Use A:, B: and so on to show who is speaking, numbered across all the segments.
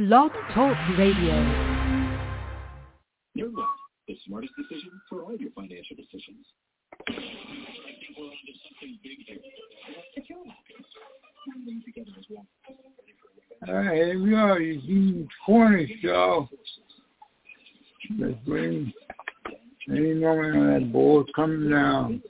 A: Blog Talk Radio.
B: Your what? The smartest decision for all your financial decisions. I think we're onto something big here. If you're not, together as well.
C: All right, here we are. Eugene Corner Show. Let's bring any moment on that ball coming down.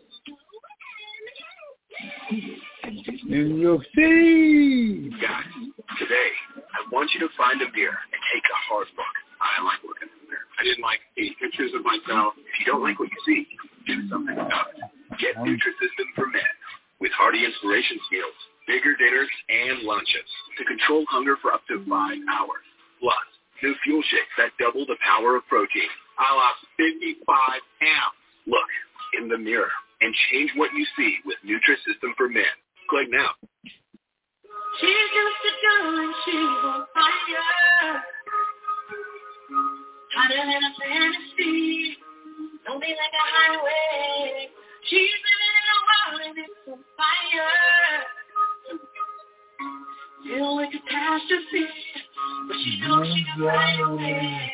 C: In York City.
D: Guys, today I want you to find a mirror and take a hard look. I like looking in the mirror. I didn't like seeing pictures of myself. If you don't like what you see, do something about it. Get Nutrisystem for Men with hearty inspiration meals, bigger dinners, and lunches to control hunger for up to 5 hours. Plus, new fuel shakes that double the power of protein. I lost 55 pounds. Look in the mirror and change what you see with Nutrisystem for Men. Click now.
E: She's just a girl and she's on fire. Hotter than a fantasy. Don't be like a highway. She's living in a world and it's on fire. Filled with catastrophe, but she knows she can fly away.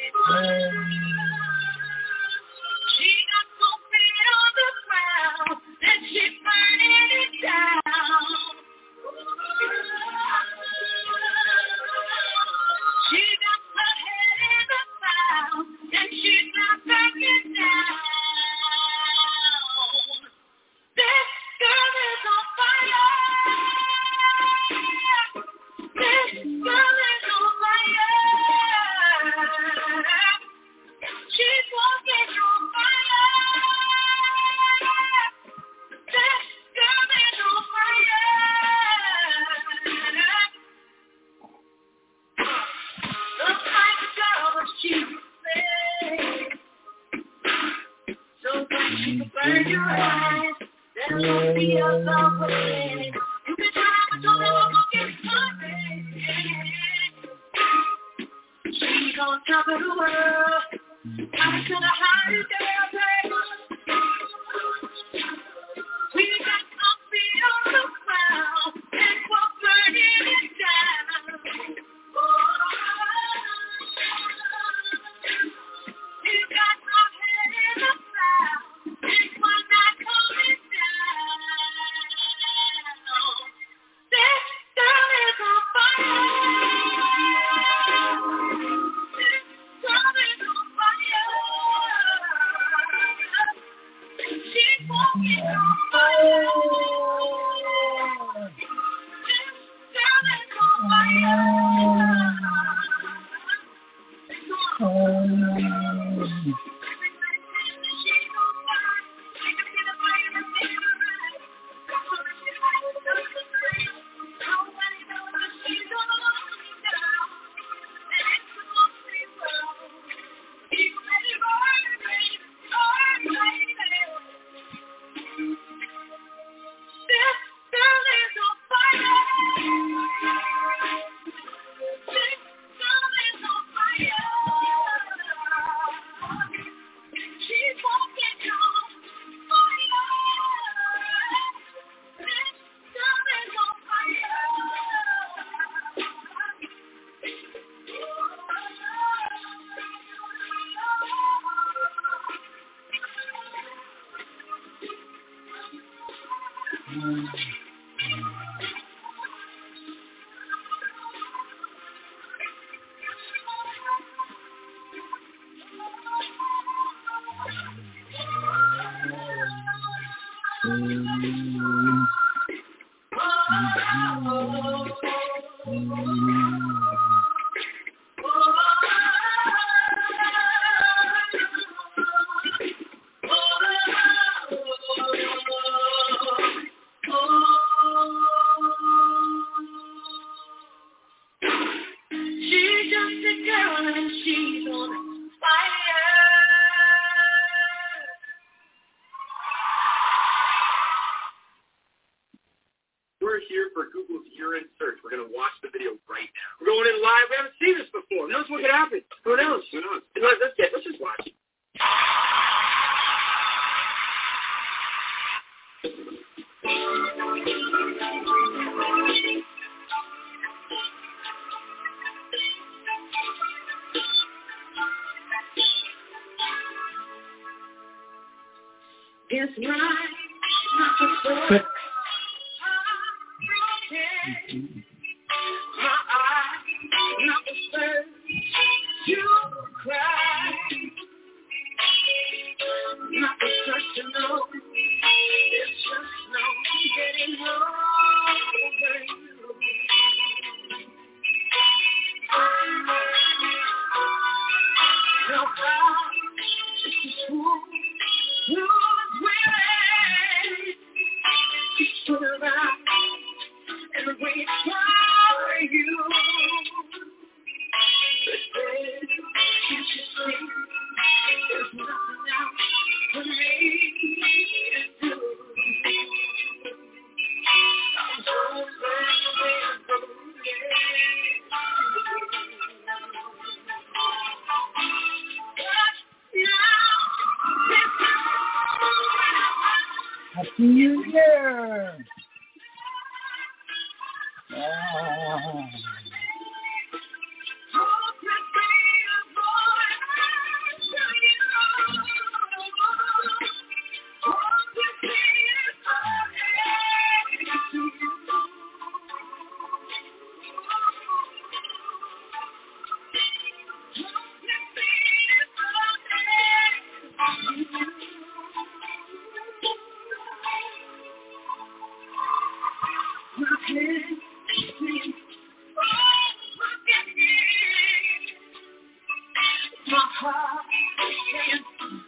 E: She got both feet on the ground, and she's burning it down. She got her head in the clouds, and she's not backing down. This girl is on fire. This girl is on fire. She's walking on fire. This girl is on fire. Looks like a girl, but she's fake. So bright she can burn your eyes. Let her not be a love away. You can try, but don't ever look at something. She's on top of the world. Coming to the highest ever. We got some feet on the ground, and we're burning it down. We got our head in the clouds, and we're not coming down. This girl is on fire. This girl is on fire. She's walking on fire. This girl is on fire.
D: We're here for Google's year-end search. We're going to watch the video right now. We're going in live. We haven't seen this before. Who knows what could happen? Who knows? Who knows? Let's just watch.
E: It's right, not the first. My eyes, not the first. You cry, not the first to know. It's just no getting over you. No God, it's just who was willing to turn around and wait for you. But then, can't you see, there's nothing else for me to do. I'm so glad we're
C: Happy New Year!
E: my heart can't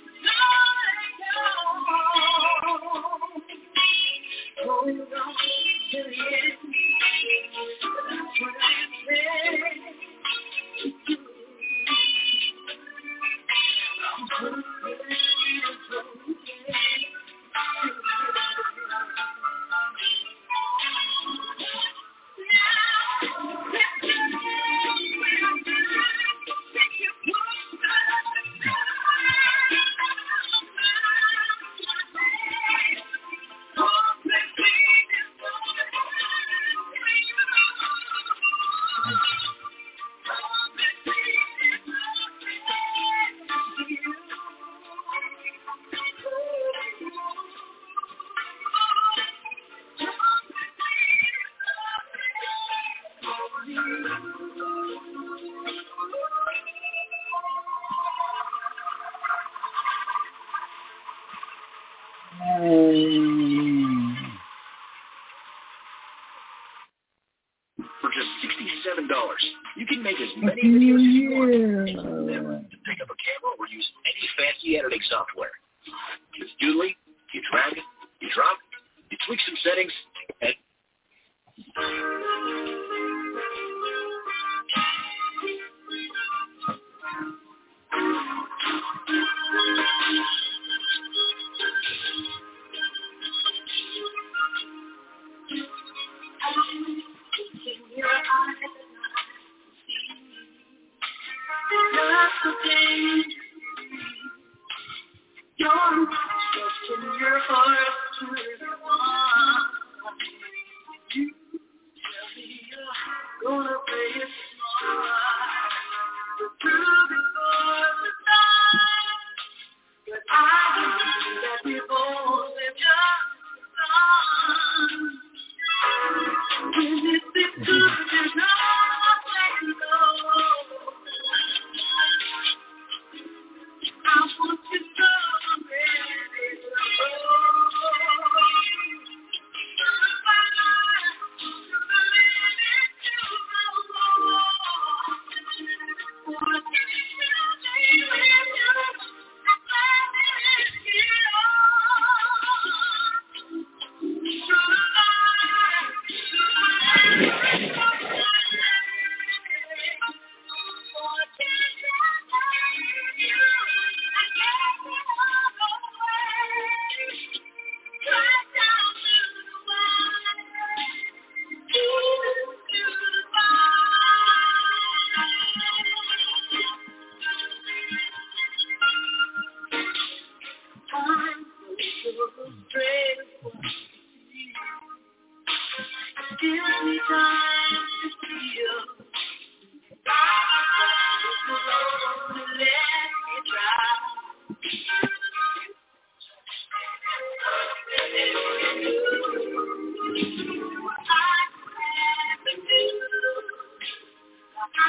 E: hold on to the end. That's what I said to do. I'm so
D: For just $67, you can make as many videos as you want. And never to pick up a camera or use any fancy editing software. With Doodly, you drag, you drop, you tweak some settings, and
E: you're just in your heart to everyone. You tell me you're gonna play it smart. Through before the time, but I believe that we both have just done. When it's been good, there's no way to go. I want to go.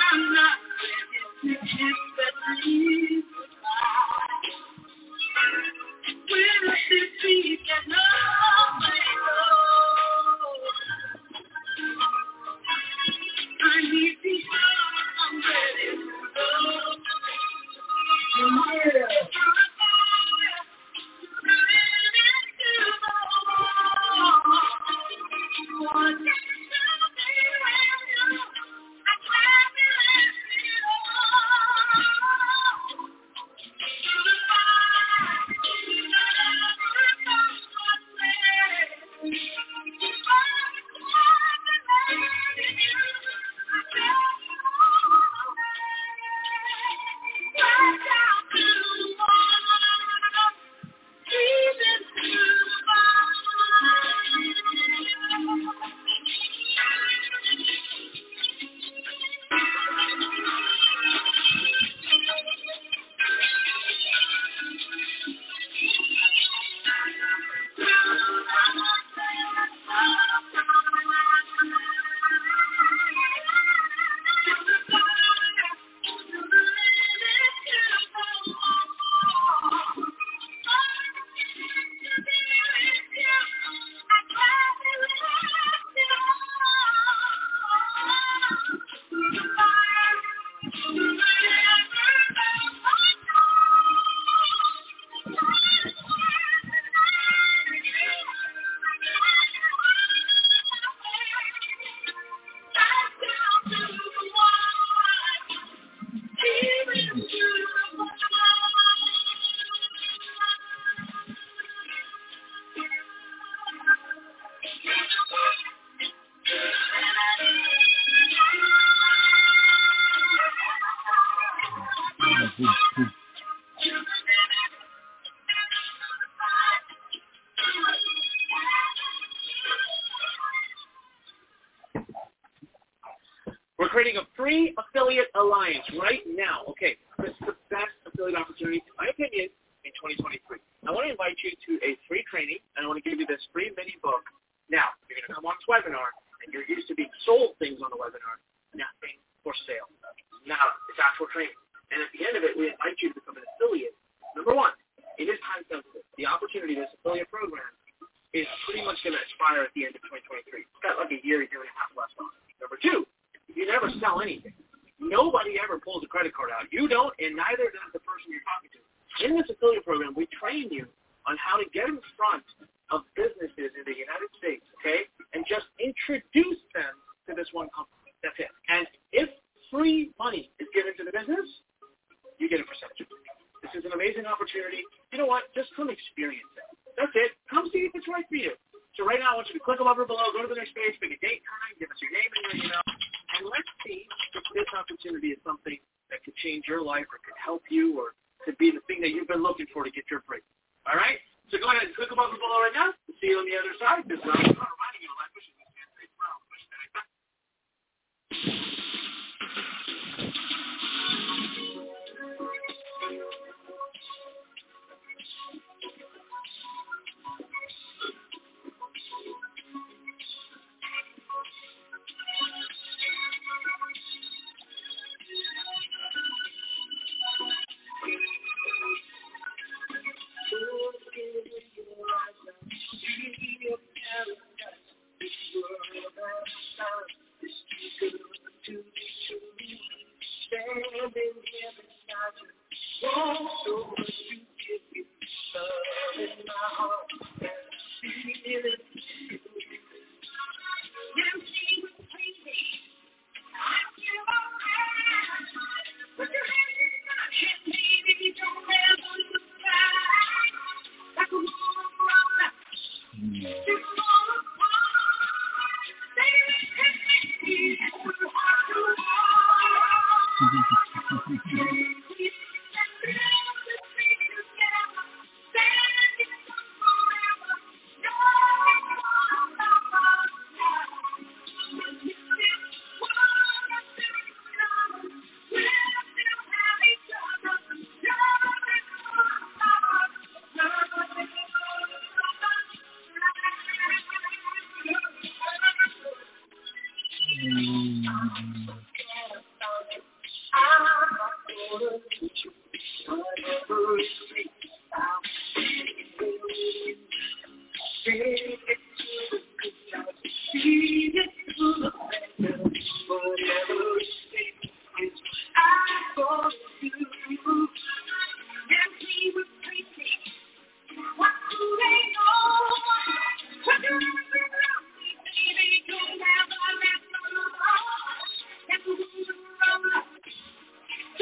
A: We're creating a free affiliate alliance right now. Okay, this is the best affiliate opportunity, in my opinion, in 2023. I want to invite you to a free training, and I want to give you this free mini book. Now, you're going to come on this webinar, and you're used to being sold things on the webinar, nothing for sale. Now, it's actual training. And at the end of it, we invite you to become an affiliate. Number one, it is time sensitive. The opportunity, this affiliate program, is pretty much going to expire at the end of 2023. It's got like a year and a half left on it. Number two, you never sell anything. Nobody ever pulls a credit card out. You don't, and neither does the person you're talking to. In this affiliate program, we train you on how to get in front of businesses in the United States, okay, and just introduce them to this one company. That's it. And if free money is given to the business, you get a percentage. This is an amazing opportunity. You know what? Just come experience it. That's it. Come see if it's right for you. So right now, I want you to click over below, go to the next page, pick a date, time, give us your name and your email, and let's see if this opportunity is something that could change your life or could help you or could be the thing that you've been looking for to get your break. All right? So go ahead and click above below right now. We'll see you on the other side. This is reminding you, life wishes you can't say well.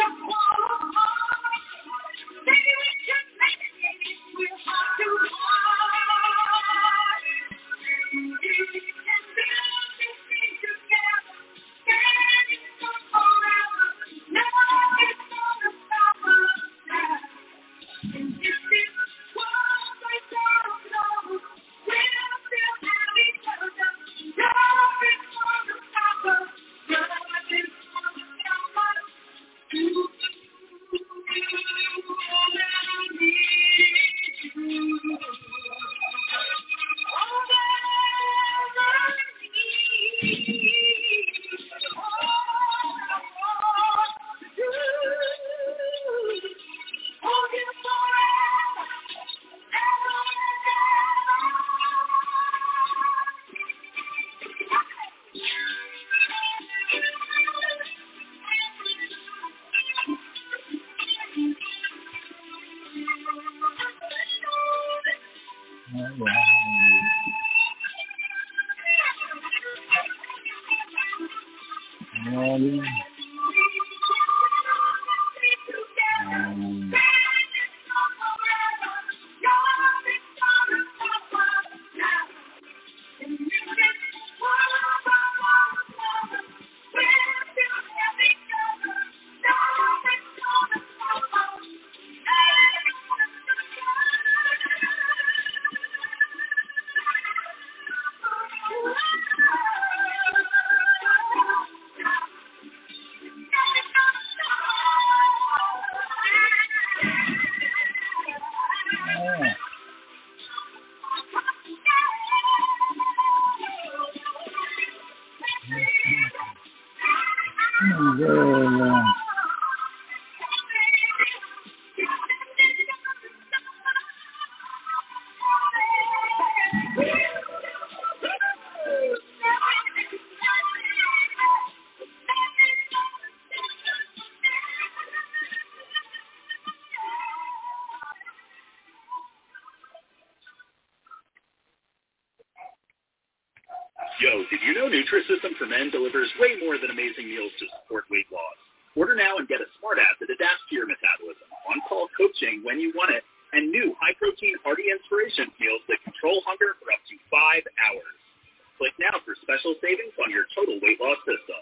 B: Yo, did you know Nutrisystem for Men delivers way more than amazing meals to support weight loss? Order now and get a smart app that adapts to your metabolism, on-call coaching when you want it, and new high-protein hearty inspiration meals that control hunger for up to 5 hours. Click now for special savings on your total weight loss system.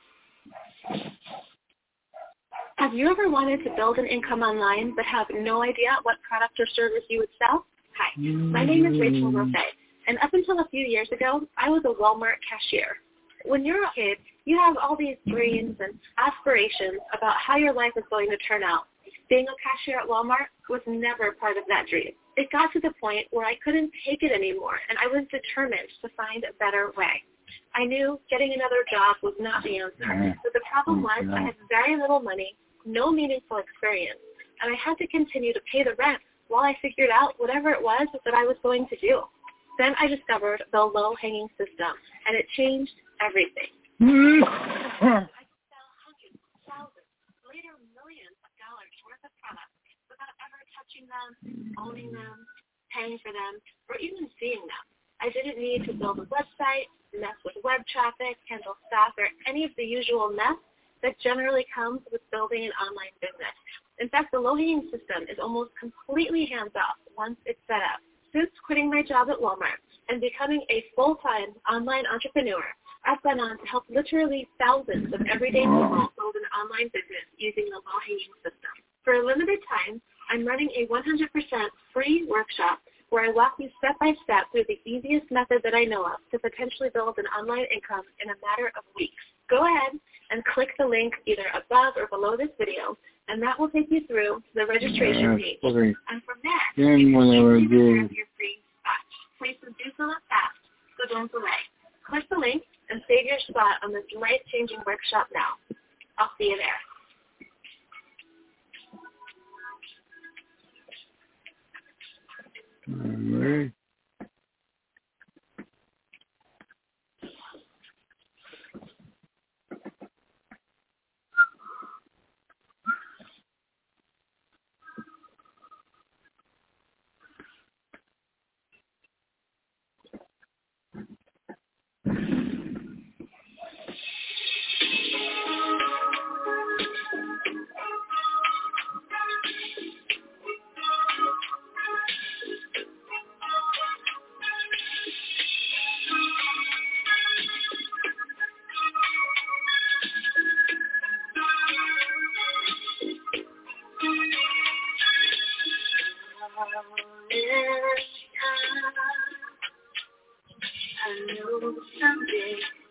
F: Have you ever wanted to build an income online but have no idea what product or service you would sell? Hi, my name is Rachel Rosé. And up until a few years ago, I was a Walmart cashier. When you're a kid, you have all these dreams and aspirations about how your life is going to turn out. Being a cashier at Walmart was never part of that dream. It got to the point where I couldn't take it anymore, and I was determined to find a better way. I knew getting another job was not the answer, but the problem was I had very little money, no meaningful experience, and I had to continue to pay the rent while I figured out whatever it was that I was going to do. Then I discovered the low-hanging system, and it changed everything. I could sell hundreds, thousands, later millions of dollars worth of products without ever touching them, owning them, paying for them, or even seeing them. I didn't need to build a website, mess with web traffic, handle staff, or any of the usual mess that generally comes with building an online business. In fact, the low-hanging system is almost completely hands-off once it's set up. Since quitting my job at Walmart and becoming a full-time online entrepreneur, I've gone on to help literally thousands of everyday people build an online business using the low-hanging system. For a limited time, I'm running a 100% free workshop where I walk you step by step through the easiest method that I know of to potentially build an online income in a matter of weeks. Go ahead and click the link either above or below this video, and that will take you through the registration page.
C: Okay.
F: And from there, you can grab your free spot. Places do fill up fast, so don't delay. Click the link and save your spot on this life-changing workshop now. I'll see you there.
C: All right.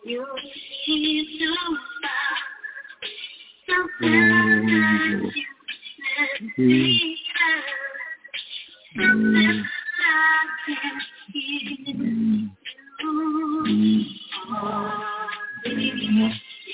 E: You seem to find something that you let me have. Something I can't give you. Oh, baby.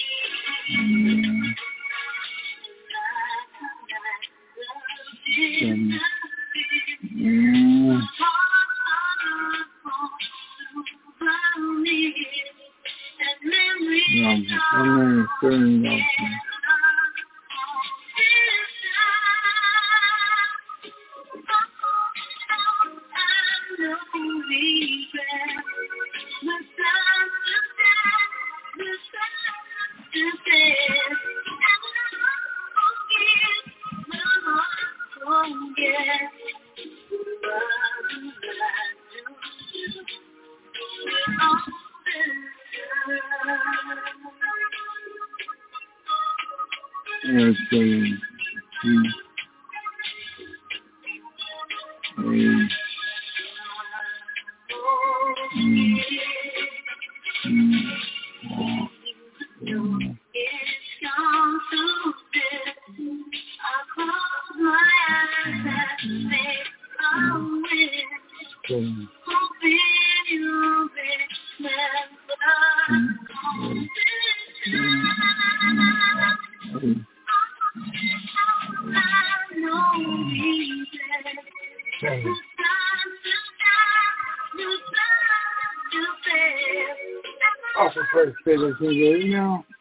C: Now.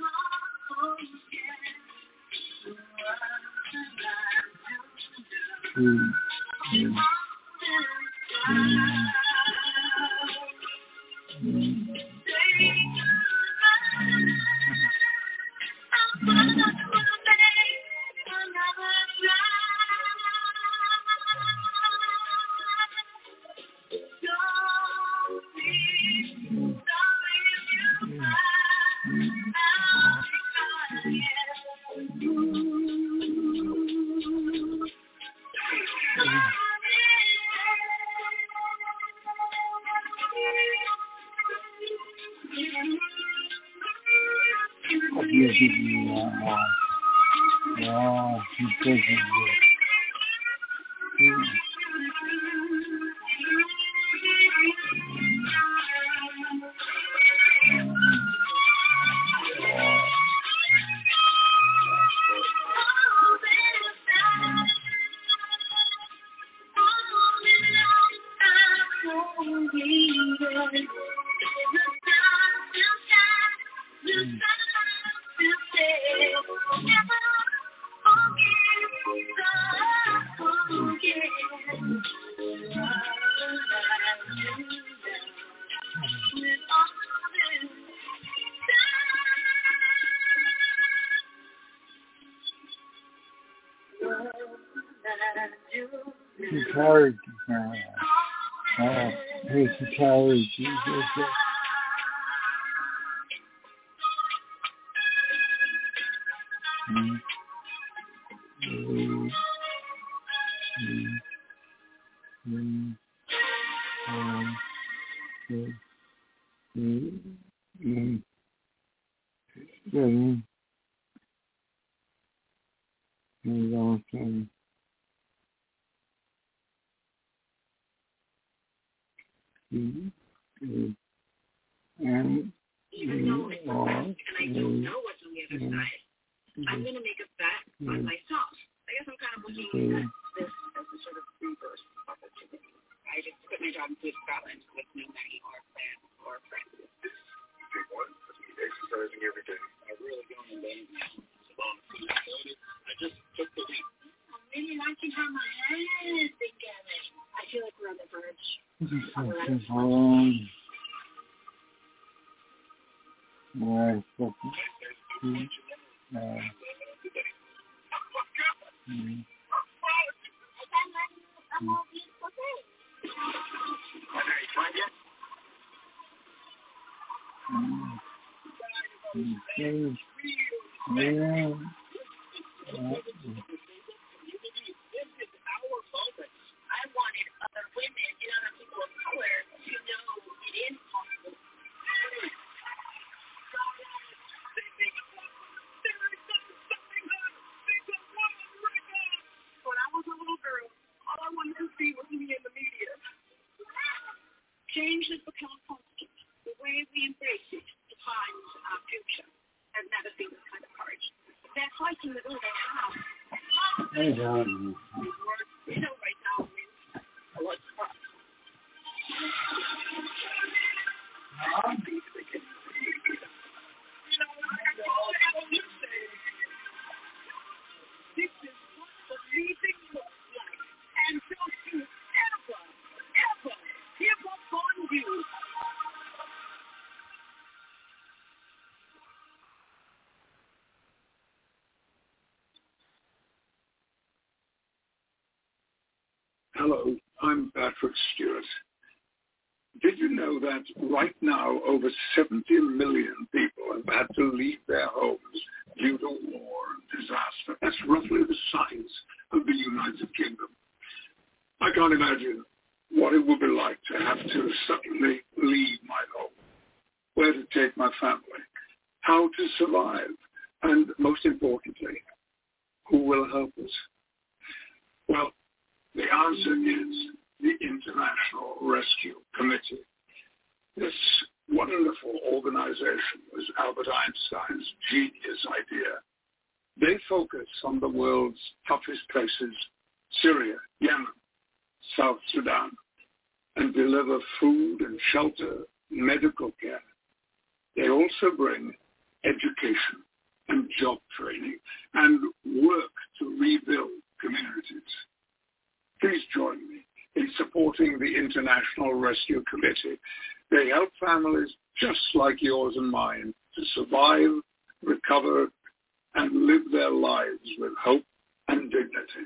F: I'm going to make a bet on myself. I guess I'm kind of looking at this as a sort of reverse opportunity. I just quit my job and flew to Scotland with no money or plan or friends.
D: Big one. Exercising every day. I really don't know that. I just took the leap.
E: Maybe I can have my head together. I feel like we're on the verge. I wanted other women and other people of color to know it is possible.
G: see with me in the media. Change has become a constant. The way we embrace it defines our future. I've never seen this kind of courage. They're fighting with all they have. Right now means a lot for us. This is what believing looks like. And don't you ever give up on you.
H: Hello, I'm Patrick Stewart. Did you know that right now over 70 million people have had to leave their homes due to war and disaster? That's roughly the size of the United Kingdom. I can't imagine what it would be like to have to suddenly leave my home, where to take my family, how to survive, and most importantly, who will help us? Well, the answer is the International Rescue Committee. This wonderful organization was Albert Einstein's genius idea. They focus on the world's toughest places, Syria, Yemen, South Sudan, and deliver food and shelter, medical care. They also bring education and job training and work to rebuild communities. Please join me in supporting the International Rescue Committee. They help families just like yours and mine to survive, recover, and live their lives with hope and dignity.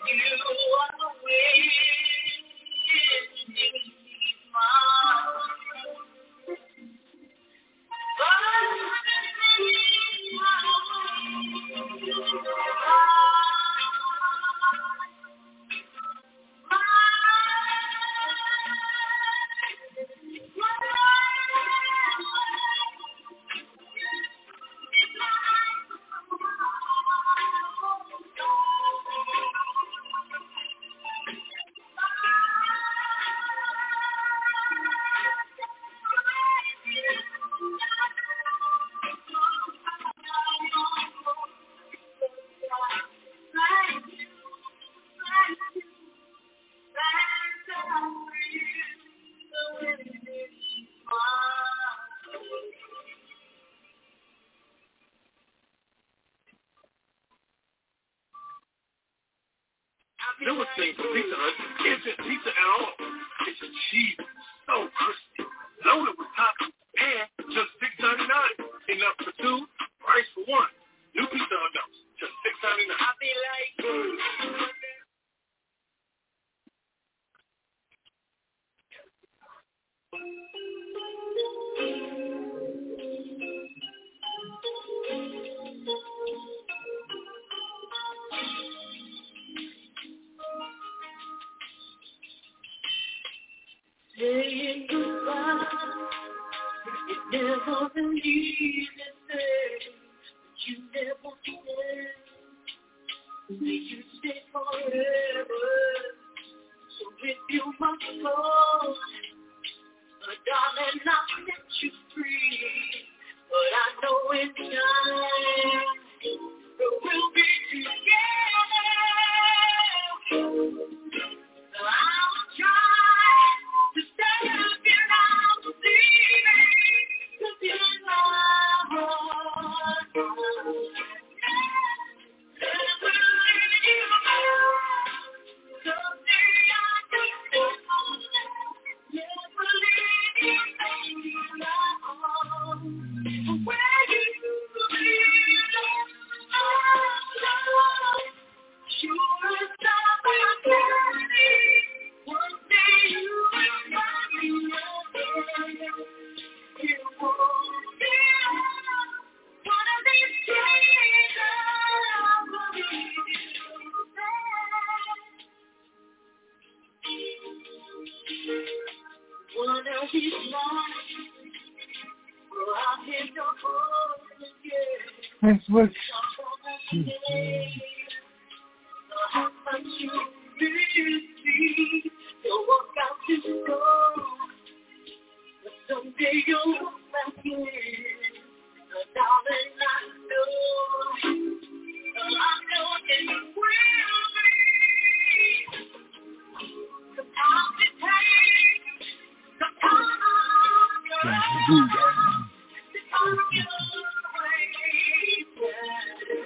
I: Newest thing from Pizza Hut isn't pizza at all. It's a cheese so crispy, loaded with toppings, and just $6.99. Enough for two, price for one. New Pizza Hut dogs, just $6.99. I be like,
E: saying goodbye, it never been easy, but you never said that you stay forever. So if you must go, darling, I'll set you free. But I know in time we'll be together. So I'll try to stay up and I'll see cause you're my heart. Never leave you alone. Someday I'll be alone. Never leave you alone. Where you belong. Sure as I'm ready. One day you will find me again. You won't be alone. One of these days I'll believe you back. One of these nights, I'll hit your phone again.
C: That's what.
E: How much you really see, you'll walk out this door, but someday you'll look back in, darling, I know that you will be, the time to take, the time of your life, the time of your way,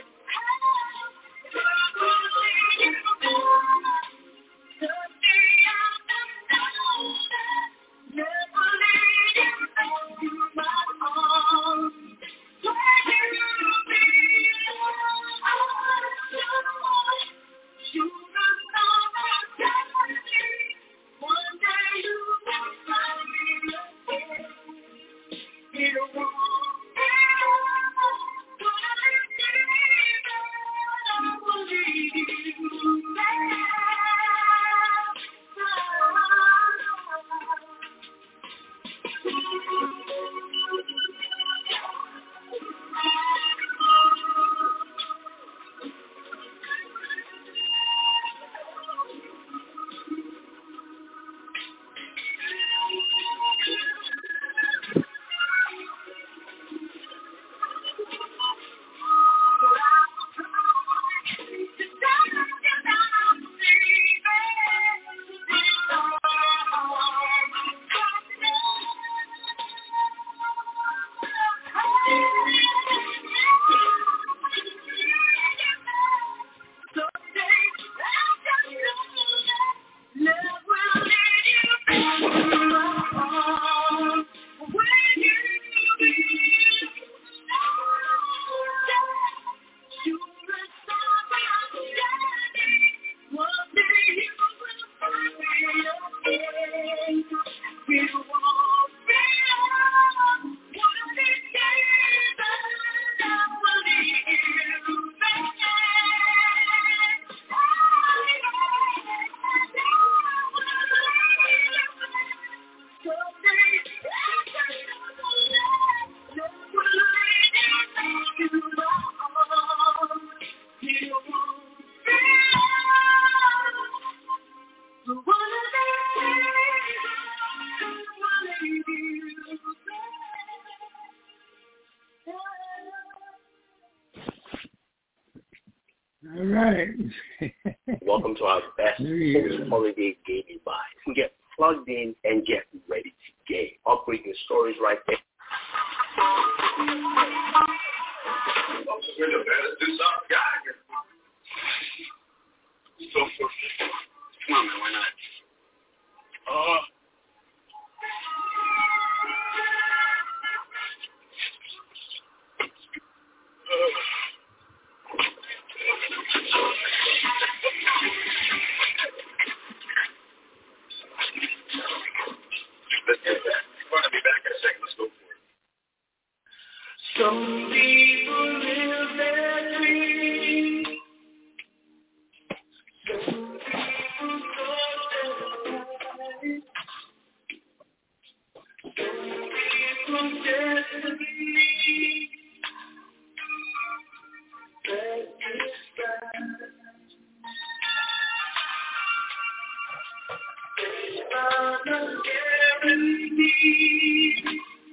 J: Welcome to our best post-holiday gaming buy. You can get plugged in and get ready to game. Upgrade your storage right there.
D: We're the best do something guy here. So, come on, man, why not? Let's get that. You're going to be back in a second. Let's go for it.
E: Some people live their dreams. Some people go their lives. Some people destiny. That is fine. There's not a guarantee.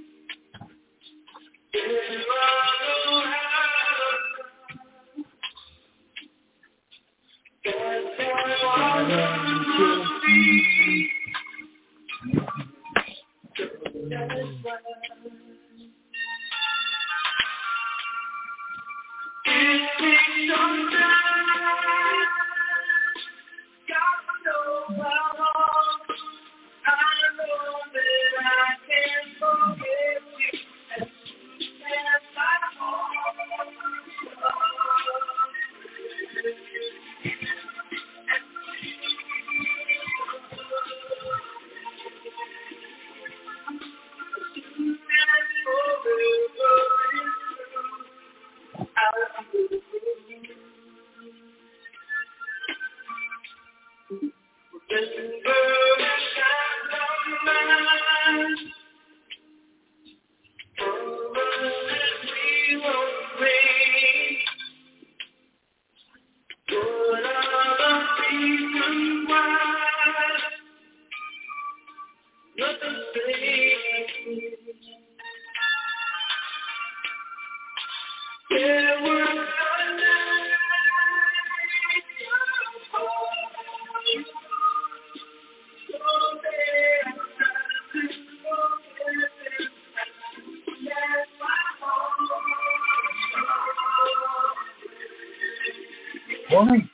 C: Morning.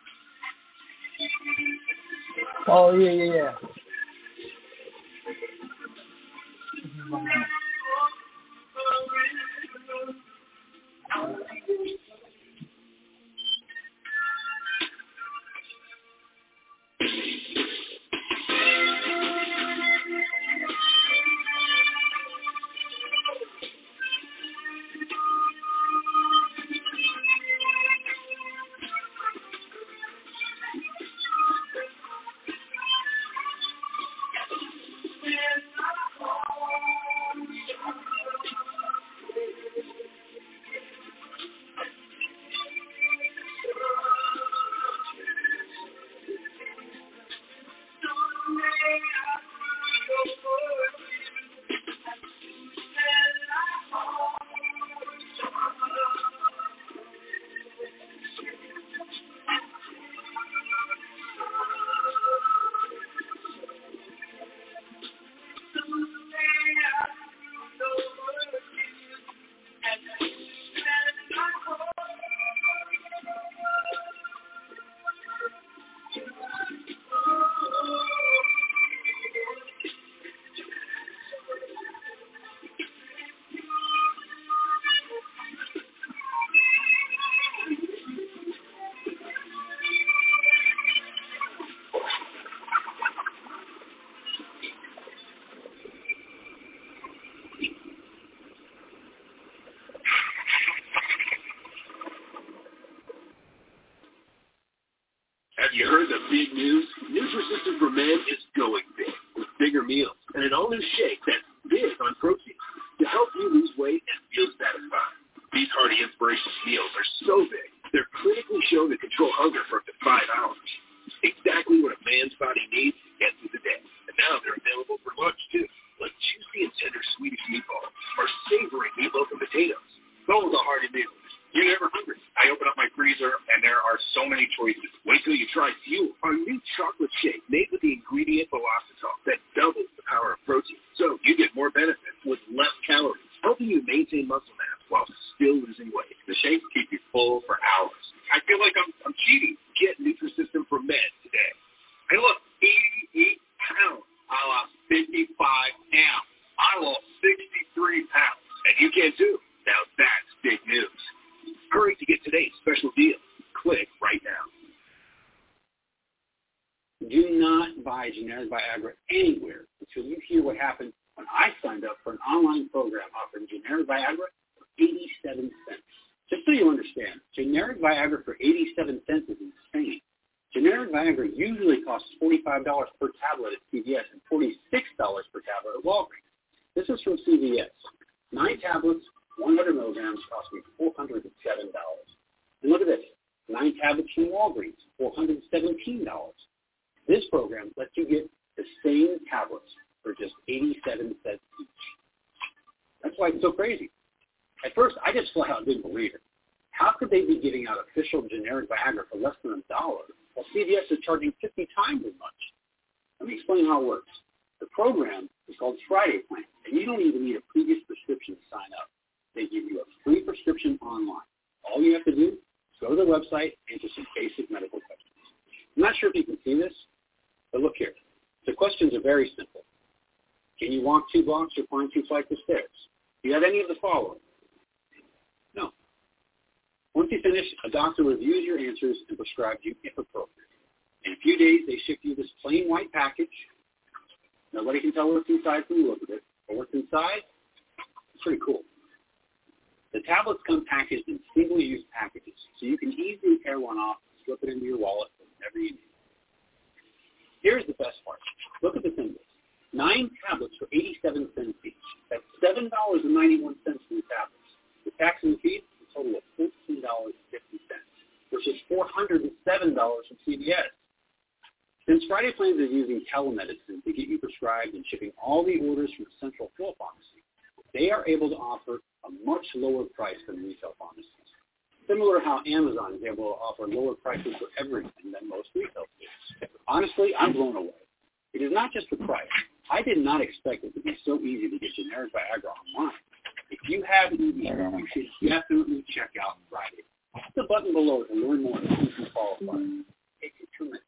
C: Oh, yeah.
D: Have you heard the big news? Nutrisystem for Men is going big with bigger meals and an all-new shake that's big on protein to help you lose weight and feel satisfied. These hearty inspirational meals are so big, they're clinically shown to control hunger for up to 5 hours. Exactly what a man's body needs to get through the day. And now they're available for lunch, too, like juicy and tender Swedish meatballs or savory meatloaf and potatoes. Those are hearty meals. You're never hungry. I open up my freezer, and there are so many choices. Wait till you try Fuel, our new chocolate shake made with the ingredient Velocitol that doubles the power of protein. So you get more benefits with less calories, helping you maintain muscle mass while still losing weight. The shakes keep you full for hours. I feel like I'm cheating. Get Nutrisystem for Men today. I lost 88 pounds. I lost 55 pounds. I lost 63 pounds. And you can too. Now that's big news. Hurry to get today's special deal. Click right now.
K: Do not buy generic Viagra anywhere until you hear what happened when I signed up for an online program offering generic Viagra for 87 cents. Just so you understand, generic Viagra for 87 cents is insane. Generic Viagra usually costs $45 per tablet at CVS and $46 per tablet at Walgreens. This is from CVS. 9 tablets, 100 milligrams, cost me $407. And look at this. 9 tablets from Walgreens, $417. This program lets you get the same tablets for just 87 cents each. That's why it's so crazy. At first, I just flat out didn't believe it. How could they be giving out official generic Viagra for less than $1 while CVS is charging 50 times as much? Let me explain how it works. The program is called Friday Plan, and you don't even need a previous prescription to sign up. They give you a free prescription online. All you have to do is go to the website and answer some basic medical questions. I'm not sure if you can see this, but look here. The questions are very simple. Can you walk 2 blocks or climb 2 flights of stairs? Do you have any of the following? No. Once you finish, a doctor reviews your answers and prescribes you if appropriate. In a few days, they ship you this plain white package. Nobody can tell what's inside from the look of it, but what's inside, it's pretty cool. The tablets come packaged in single-use packages, so you can easily tear one off and slip it into your wallet whenever you need it. Here's the best part. Look at the symbols. 9 tablets for 87 cents each. That's $7.91 for the tablets. The tax and fees, a total of $14.50, which is $407 from CVS. Since Friday Plans is using telemedicine to get you prescribed and shipping all the orders from the central fill pharmacy, they are able to offer a much lower price than retail pharmacies. Similar to how Amazon is able to offer lower prices for everything than most retail stores. Honestly, I'm blown away. It is not just the price. I did not expect it to be so easy to get generic Viagra online. If you have ED, you should definitely check out Friday. Hit the button below to learn more and see if you qualify. Take you 2 minutes.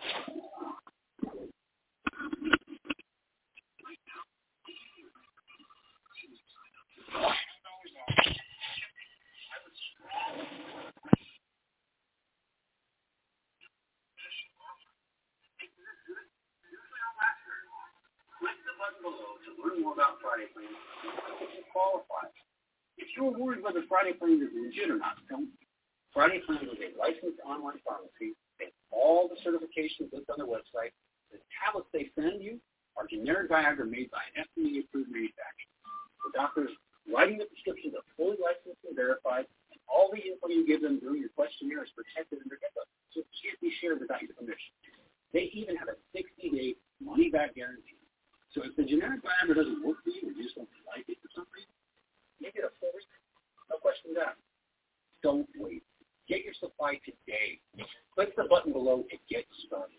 K: Click the button below to learn more about Friday Plans if you qualify. If you're worried whether Friday Plans is legit or not, don't. Friday Plans is a licensed online pharmacy. They have all the certifications listed on their website. The tablets they send you are generic Viagra made by an FDA-approved manufacturer. The doctors writing the prescriptions are fully licensed and verified, and all the info you give them during your questionnaire is protected under HIPAA, so it can't be shared without your permission. They even have a 60-day money-back guarantee. So if the generic Viagra doesn't work for you or you just don't like it for some reason, you get a full refund. No question asked. Don't wait. Get your supply today. Click the button below to get started.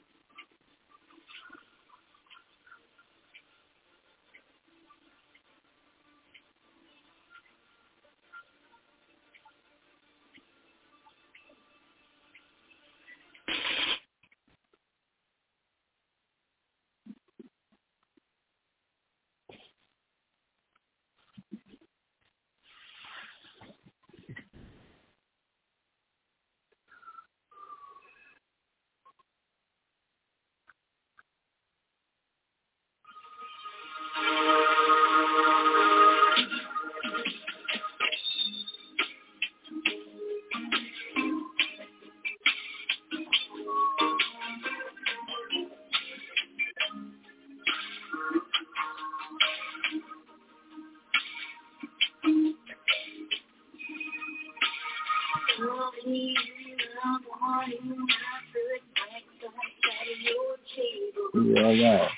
C: Yeah.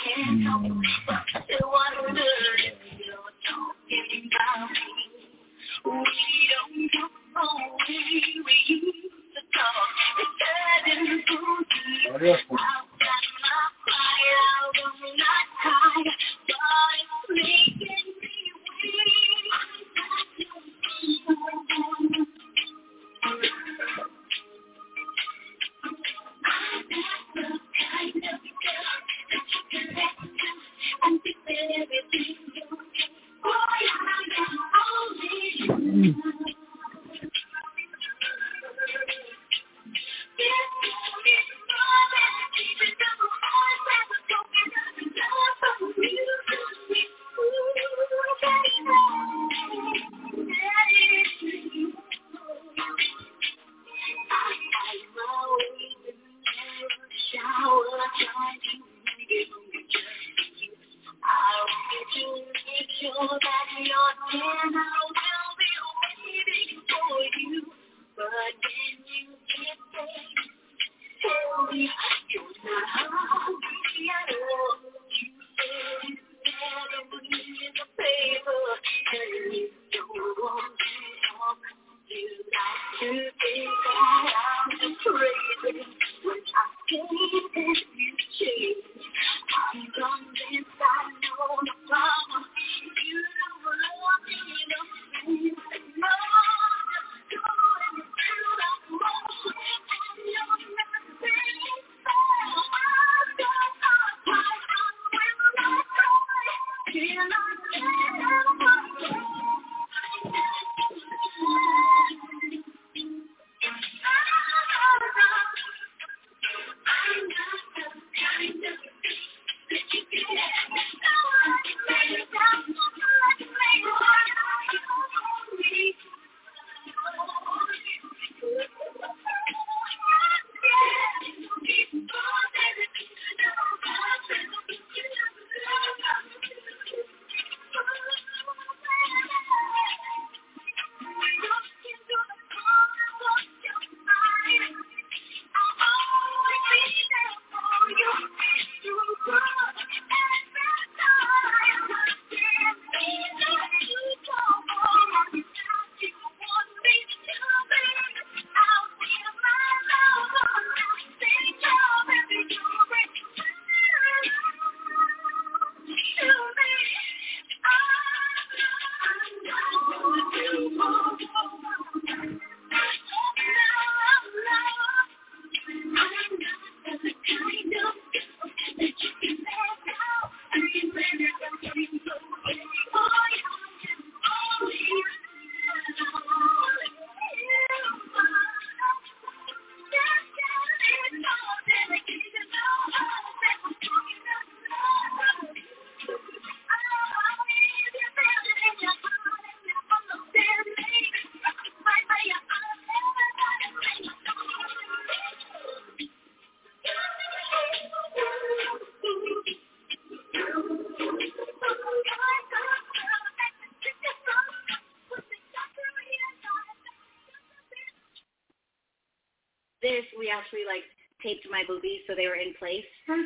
L: this, we actually like taped my boobies so they were in place.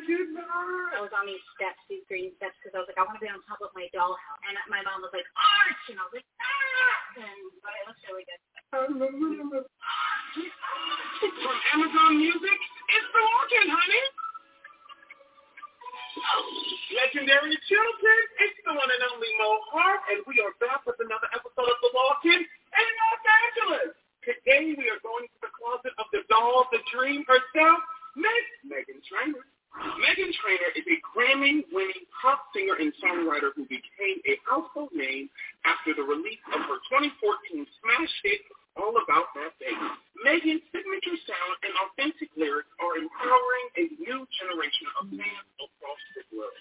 L: I was on these steps, these green steps, because I was like, I want to be on top of my dollhouse. And my mom was like, arch! And I was like, ah! But it looks really good.
I: From Amazon Music, it's The Walk-In, honey. Legendary children, it's the one and only Mo Hart, and we are back with another episode of The Walk-In in Los Angeles. Today we are going to the closet of the doll, the dream herself, Miss Meghan Trainor. Meghan Trainor is a Grammy-winning pop singer and songwriter who became a household name after the release of her 2014 smash hit, All About That Baby. Meghan's signature sound and authentic lyrics are empowering a new generation of fans across the world.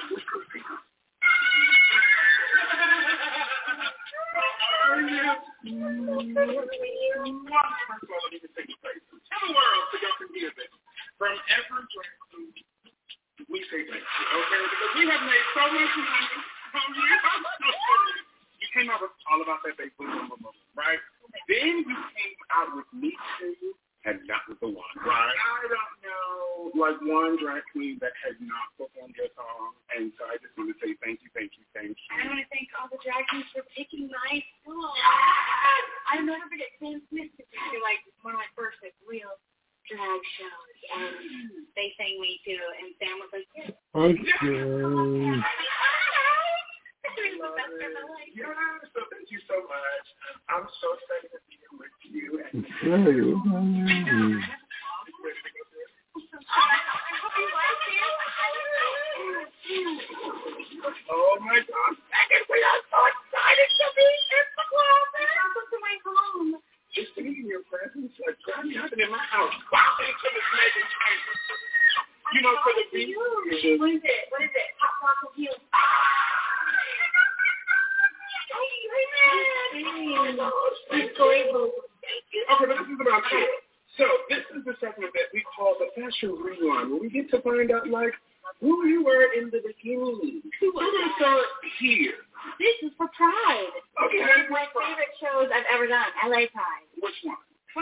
I: Tell the world so y'all can hear this. From every dress, we say thank you, okay? Because we have made so much money from you. You came out with All About That Baby, right? Then you came out with Me Too and Not With The One, right? I don't know. like one drag queen that has not performed your song, and so I just want to say thank you.
L: I want to thank all the drag queens for picking my song. I'll never forget Sam Smith to like one of my first like real drag shows, and they sang me too, and Sam was like, yeah.
C: Okay.
I: Yeah, so thank you so much. I'm so excited to be here with you. And oh my God, Megan, we are so excited to be in the club. Welcome to my home. Just to be in your presence, like driving up in my house. Wow, thanks for this Megan. You know, for the people.
L: What is it? Hot Fossil Heels.
I: Okay, but this is about it. So this is the segment that we call the fashion rewind, where we get to find out like who you were in the beginning. Who was start here?
L: This is for Pride.
I: Okay.
L: One of my favorite shows I've ever done. LA Pride.
I: Which one?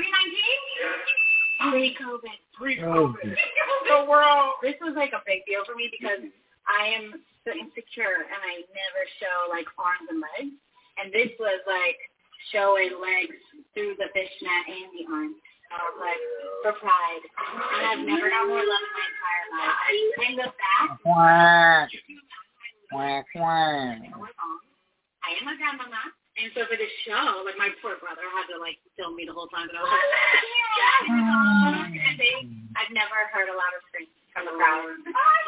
L: 2019? Pre-COVID.
I: So we're all.
L: This was like a big deal for me because I am so insecure and I never show like arms and legs. And this was like showing legs through the fishnet and the arms. I was like, for Pride. And I've never got more love in my entire life. In the back.
C: Quack.
L: I am a grandmama. And so for the show, like my poor brother had to like film me the whole time. But I was like, I've never heard a lot of screams from the crowd.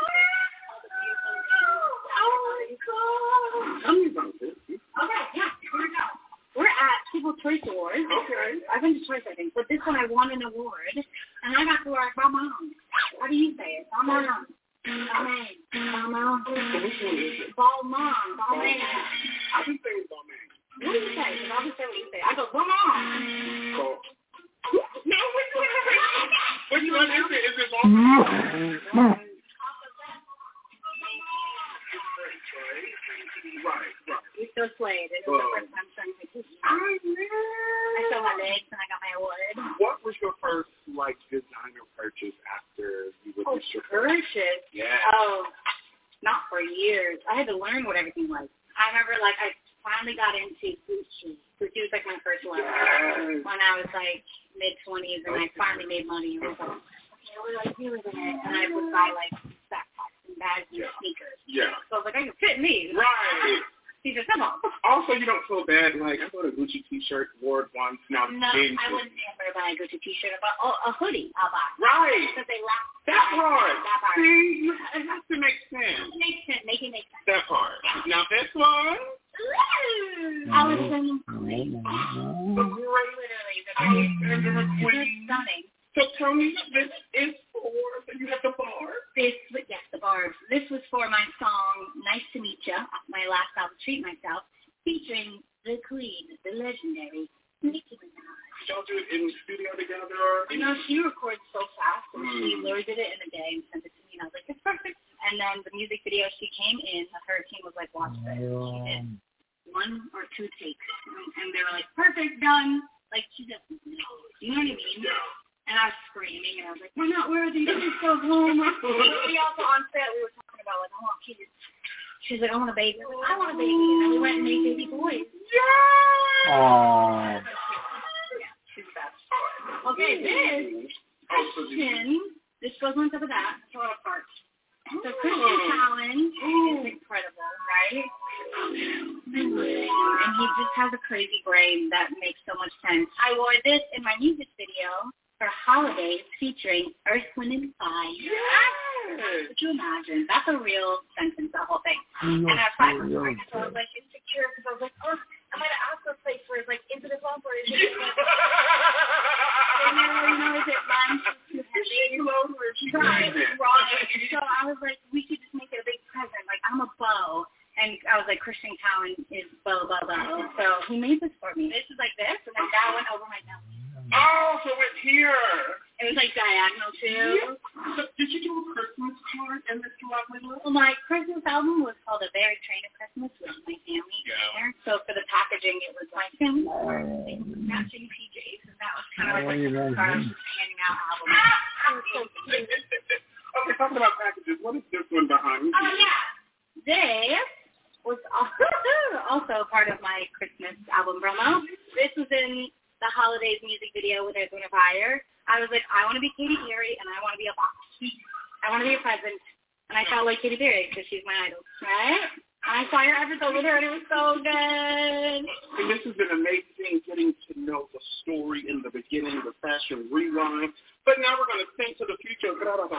I: Tell me about this.
L: Okay, yeah, here we go. We're at People's Choice Awards.
I: Okay.
L: I've been to Choice, I think, but this one I won an award, and I got to wear Balmain. How do you say it? Balmain. Balmain.
I: I've been saying Balmain.
L: What do you say? Because I'll just say what you say. I go, Balmain.
I: No, which one is it? Is it Balmain? Right.
L: We still played. It was the first time trying to do I showed my legs and I got my award.
I: What was your first, like, designer purchase after you released your
L: purchase?
I: Yeah.
L: Oh, not for years. I had to learn what everything was. I remember, like, I finally got into Gucci. Gucci was, like, my first love.
I: Yes.
L: When I was, like, mid-20s and I finally made money. And I was like, okay, what do I do with it? And I would buy, like, backpacks and bags and sneakers.
I: Yeah.
L: So I was like, I can fit in these.
I: Right.
L: These are simple.
I: Also, you don't feel bad. Like, I bought a Gucci T-shirt, wore it once. Now,
L: no, I would never buy a Gucci T-shirt. But a hoodie, I'll buy.
I: Right.
L: Because they last.
I: That part. See, it has to make sense.
L: It makes sense. Make it make sense.
I: That part. Now, this one.
L: I was singing literally the queen. Stunning.
I: So tell me, this is for, so you have the bar?
L: Yes, the bars. This was for my song, Nice to Meet Ya, my last album, Treat Myself, featuring the queen, the legendary Nicki Minaj.
I: Y'all do it in the studio together?
L: You know, she records so fast, and she literally did it in a day and sent it to me, and I was like, it's perfect. And then the music video, she came in, her team was like, watch this. She did 1 or 2 takes, and they were like, perfect, done. Like, she just, you know what I mean?
I: Yeah.
L: And I was screaming, and I was like, we're not worthy, please go home. We also on set, we were talking about, like, I want kids. She's like, I want a baby. I was like, I want a baby. And then we went and made baby boys.
I: Yeah!
C: Aww.
L: Yeah, she's the best. Okay, this goes on top of that. Throw it apart. So Christian Talon is incredible, right? And he just has a crazy brain that makes so much sense. I wore this in my music video for Holidays featuring Earth, Wind, and Fire. Yes! Could you imagine? That's a real sentence, the whole thing. And I was 5 months pregnant, so I was like insecure because I was like, oh, I might have asked for a place where it's like, is it a bump or is it is it lunch? Too heavy? Right. So I was like, we should just make it a big present. Like, I'm a beau. And I was like, Christian Talon is beau. So he made this for me. This is like this, and then that went over my nose.
I: Oh, so it's here.
L: It was like diagonal too.
I: Yeah. So did you do a Christmas card in this lovely look?
L: Well, my Christmas album was called A Very Train of Christmas with my family there. So for the packaging, it was my family matching PJs, and that was kind of like my Christmas card handing out album.
K: album behind me.
L: Oh, yeah. This was also part of my Christmas album promo. This was in the holidays music video with Earth, Wind & Fire. I was like, I want to be Katy Perry, and I want to be a box. I want to be a present. And I felt like Katy Perry because she's my idol, right? I saw your episode with her, and it was so good.
K: And this has been amazing, getting to know the story in the beginning, the Fashion Rewind. But now we're going to think to the future. And now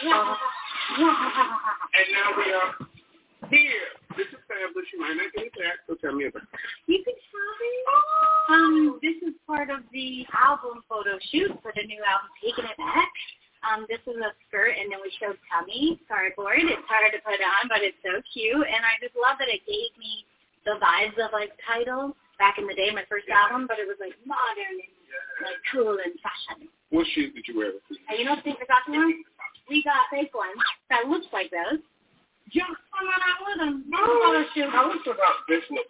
K: we are here. This is Fabulous. You might not get that, so tell me about it.
L: You can tell me. This is part of the album photo shoot for the new album, Taking It Back. This is a skirt, and then we showed tummy cardboard. It's hard to put on, but it's so cute. And I just love that it gave me the vibes of, like, Tidal back in the day, my first album, but it was, like, modern and, like, cool and fashion.
K: What shoes did you wear?
L: You know what we're talking about? We got fake ones that looks like those. Yeah, I'm not out with them.
K: Tell us about this look.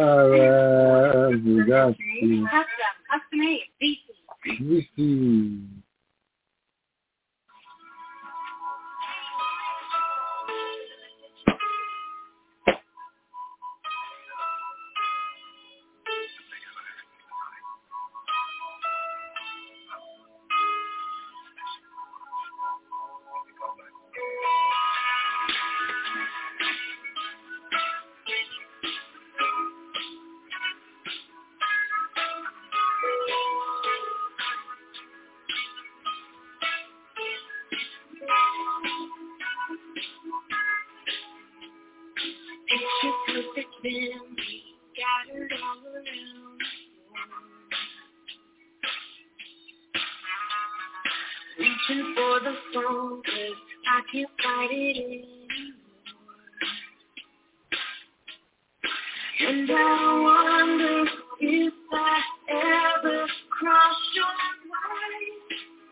C: We got
L: Custom made.
C: DC.
E: Reaching for the phone, 'cause I can't fight it anymore. And I wonder if I ever cross your mind.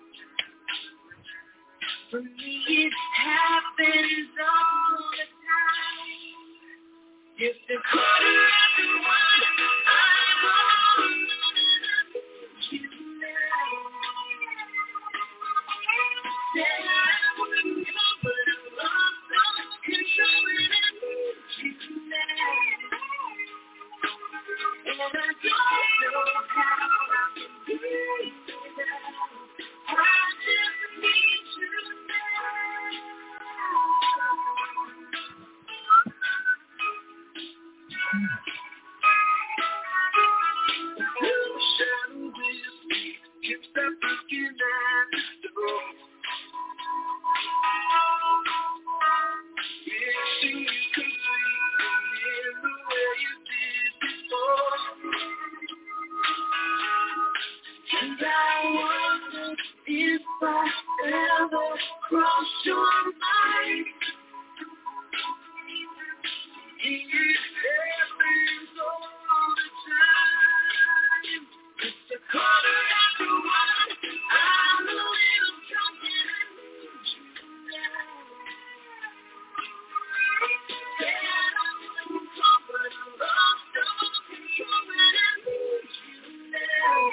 E: For me, it happens all the time. If the quarter after one, I'm on you now. Said I wouldn't go, but I'm lost control and I need you now. And I don't know how I can do without. I just need you now. Ocean whiskey keeps that looking at the road. Wishing you could see in the way you did before. And I wonder if I ever cross your mind. It happens all the time. It's a quarter after one. I'm a little drunk and I need you now. Said I wouldn't go, but I lost all control and I need you now.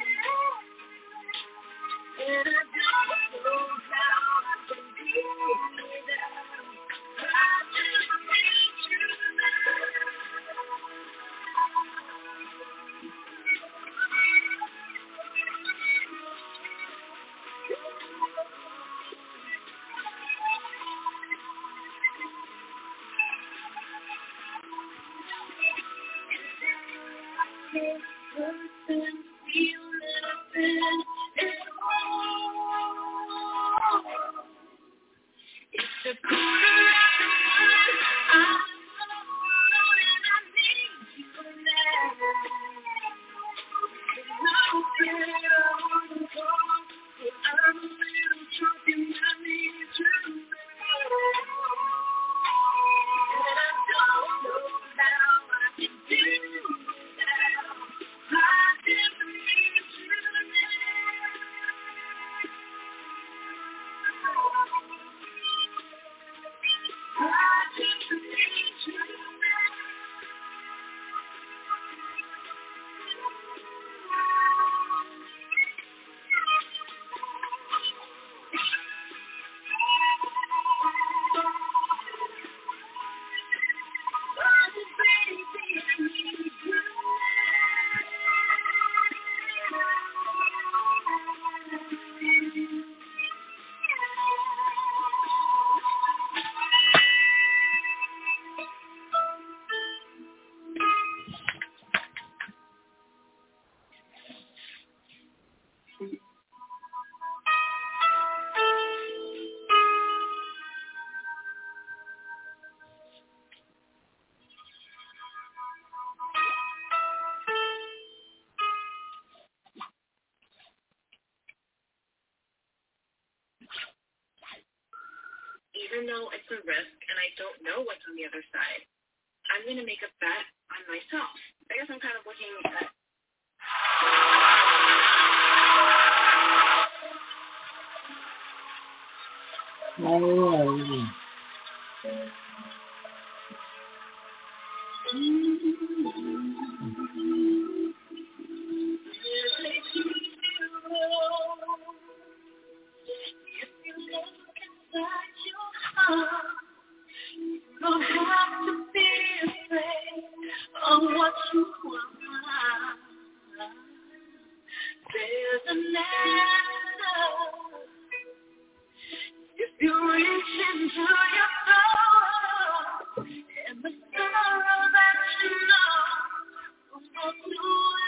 E: And I don't know how I can be without. I just need you now. It's a quarter after one. I'm alone and I need you now. No care I wanna go, but I'm a little drunk and I need you now. And I don't know how I can do without. I just need you now.
M: even though it's a risk and I don't know what's on the other side, I'm going to make a bet on myself. I guess I'm kind of looking at
E: don't have to be afraid of what you want. There's an answer if you reach into your soul, and the sorrow that you know will not do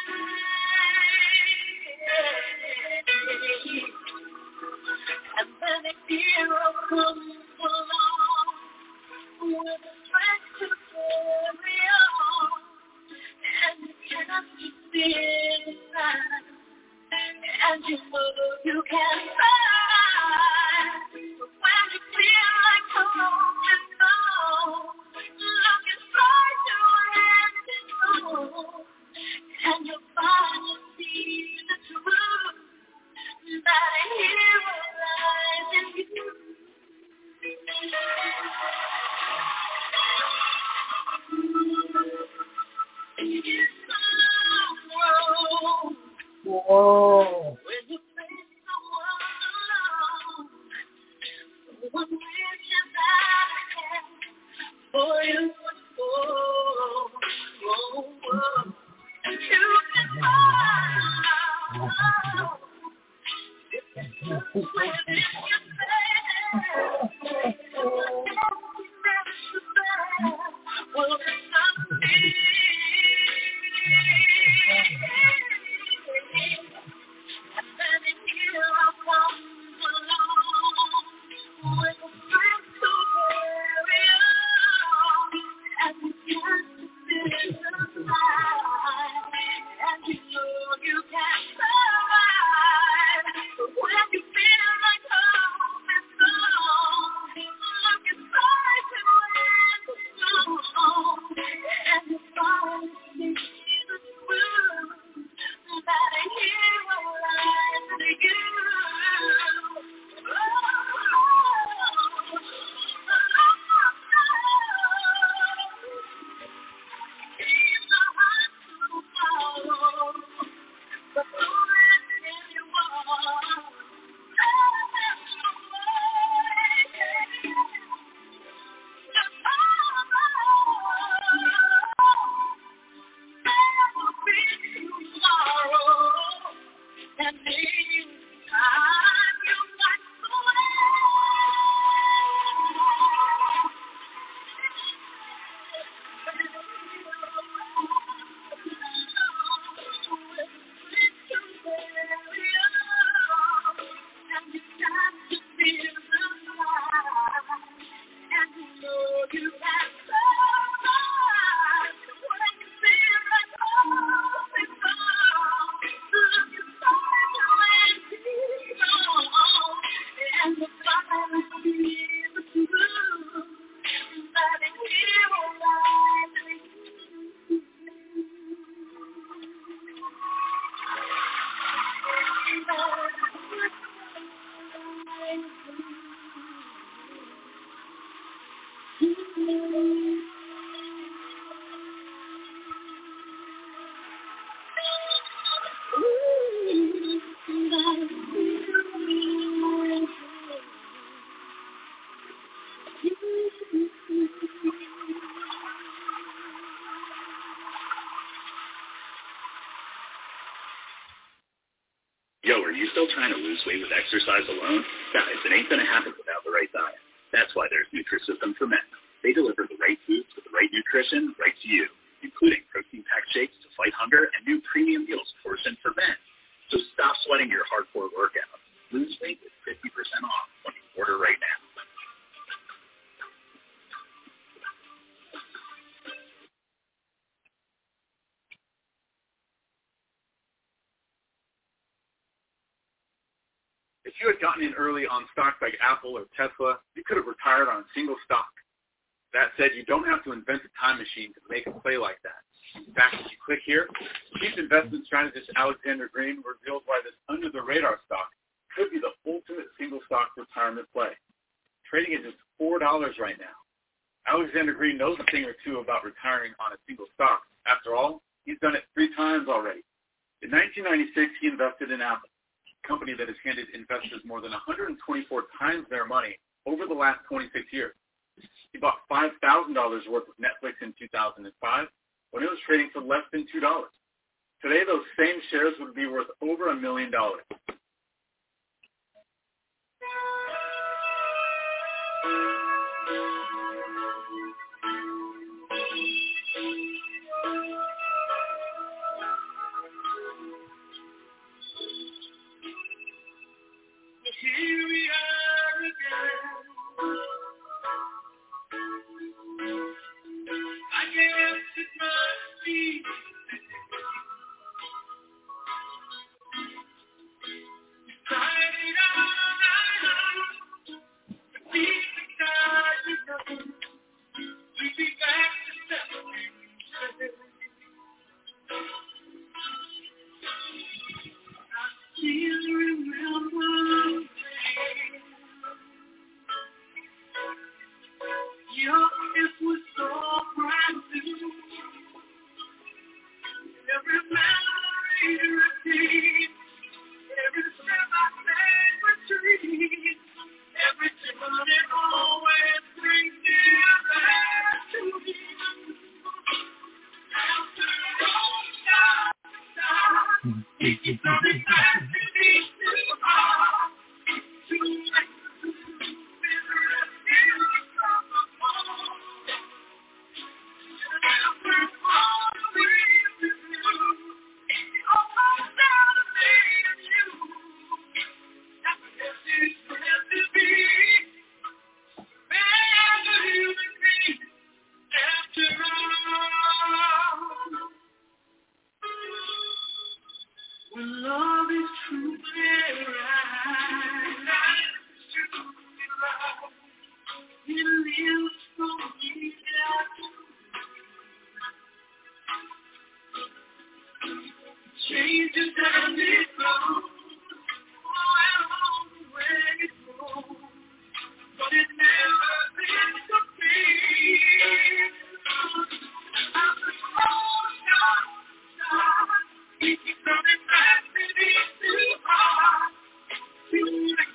E: it. And then a hero comes along with the strength to carry on, and you cannot see inside, and you know you can survive. But when you feel like hope is gone, look inside your hands and soul, and you'll finally see the truth that a hero lies in you.
C: Whoa.
E: When you face the world alone, one reaches out a hand for you. You can follow.
B: Yo, are you still trying to lose weight with exercise alone? Guys, it ain't gonna happen without the right diet. That's why there's Nutrisystem for Men. They deliver the right foods with the right nutrition right to you, including protein-packed shakes to fight hunger and new premium meals portioned for men. So stop sweating your hardcore workout. Lose weight with 50% off when you order right now.
N: If you had gotten in early on stocks like Apple or Tesla, you could have retired on a single stock. That said, you don't have to invent a time machine to make a play like that. In fact, if you click here, chief investment strategist Alexander Green reveals why this under-the-radar stock could be the ultimate single-stock retirement play. Trading at just $4 right now. Alexander Green knows a thing or two about retiring on a single stock. After all, he's done it 3 times already. In 1996, he invested in Apple, a company that has handed investors more than 124 times their money over the last 26 years. He bought $5,000 worth of Netflix in 2005 when it was trading for less than $2. Today, those same shares would be worth over $1 million.
E: Here we are again. I guess it must be. Tried it all night. The deep inside we know we'll be back to celebrate. I still remember. Your kiss was so brand new. Every memory repeats. Every step I take retreats. Every time it always brings me back to you. After all time, it keeps coming back to me too hard. Too late. Love is truly right. It lives from me. Changes as it goes. Oh, when it goes. But it never disappears. After all time, it keeps coming back to me too hard. Too late.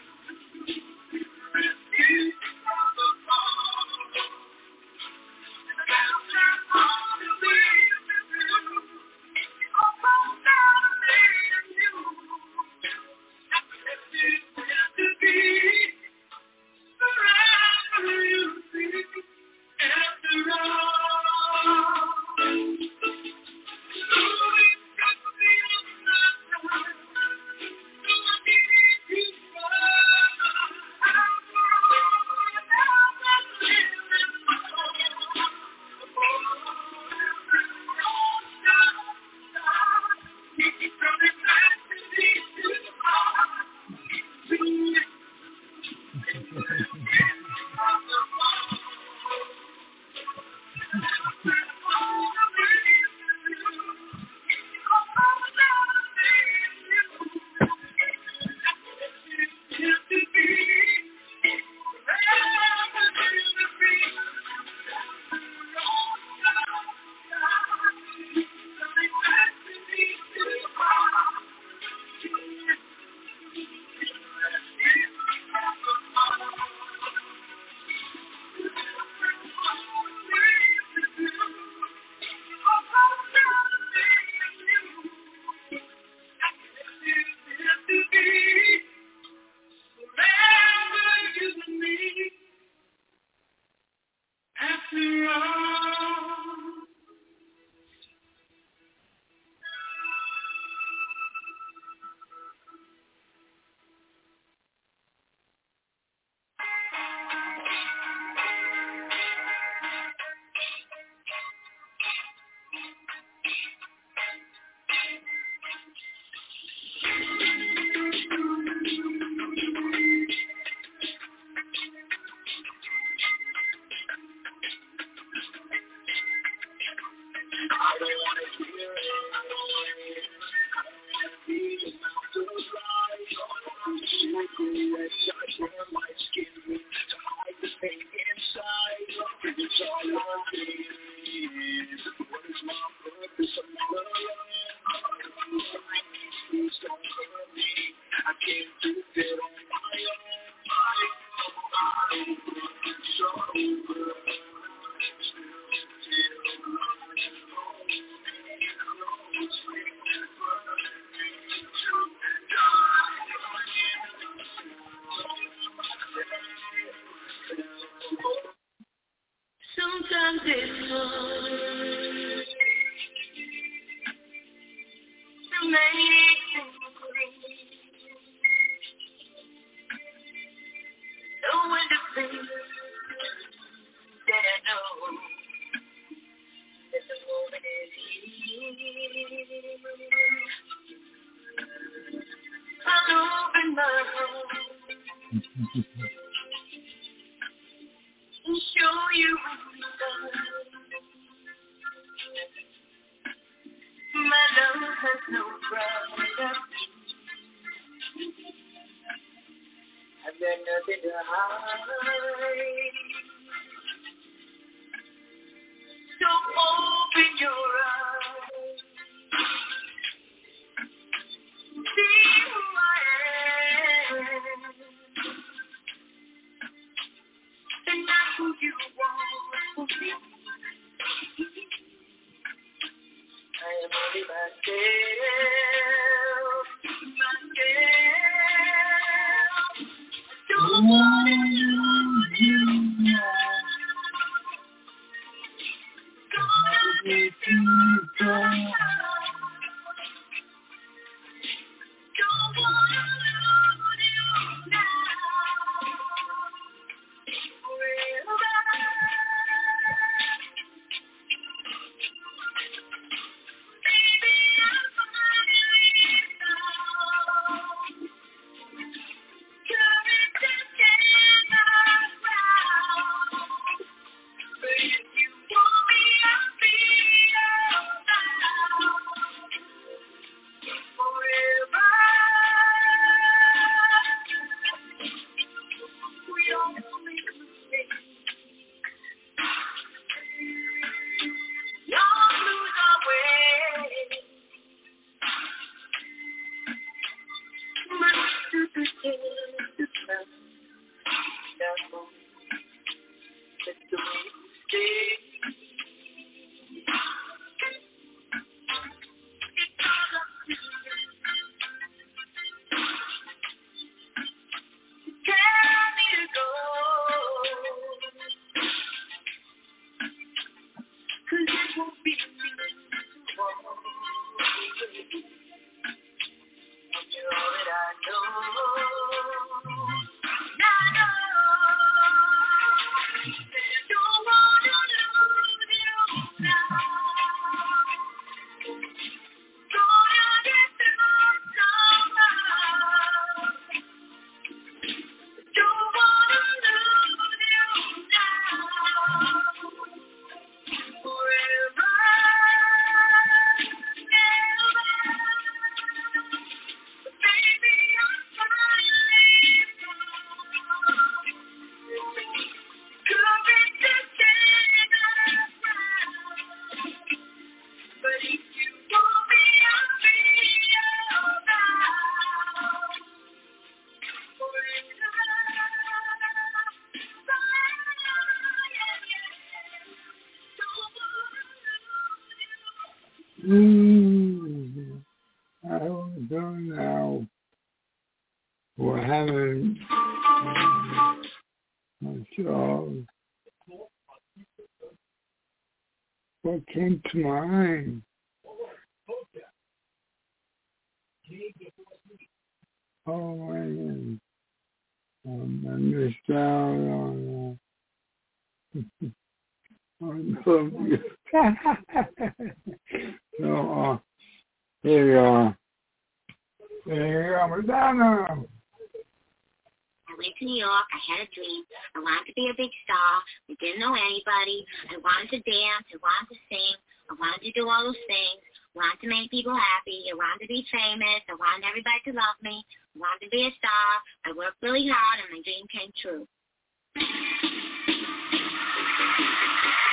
E: Sometimes it's hard to make things clear. Knowing the things that I know that the moment is here. I'll open my heart and show you my love has no problem. I've got nothing to hide. So open your eyes. See who I am. And not who you want to be. I am only myself. Don't want to lose you now. Gonna get you down. Don't want to lose you now. Forever. Baby, I'm finally found. Courage to stand my ground. But if you want me, I'll be around. Forever. We all make mistakes. Y'all lose our way. My stupid is the sun. That's all. That's the way to stay. It's all up to you. Tell me to go. 'Cause it won't be me tomorrow. You're all that I know. And I know. Don't want to lose you now. Gonna get through somehow. Don't want to lose you now. Forever. Never. Baby, I'm finally found. Courage to stand my ground. But if you want me, I'll be around. Forever.
C: I don't know. We're having a show. What came to mind? Oh, man. I missed out on I love you. So, here you are. There you are, Madonna.
L: I went to New York. I had a dream. I wanted to be a big star. I didn't know anybody. I wanted to dance. I wanted to sing. I wanted to do all those things. I wanted to make people happy. I wanted to be famous. I wanted everybody to love me. I wanted to be a star. I worked really hard, and my dream came true.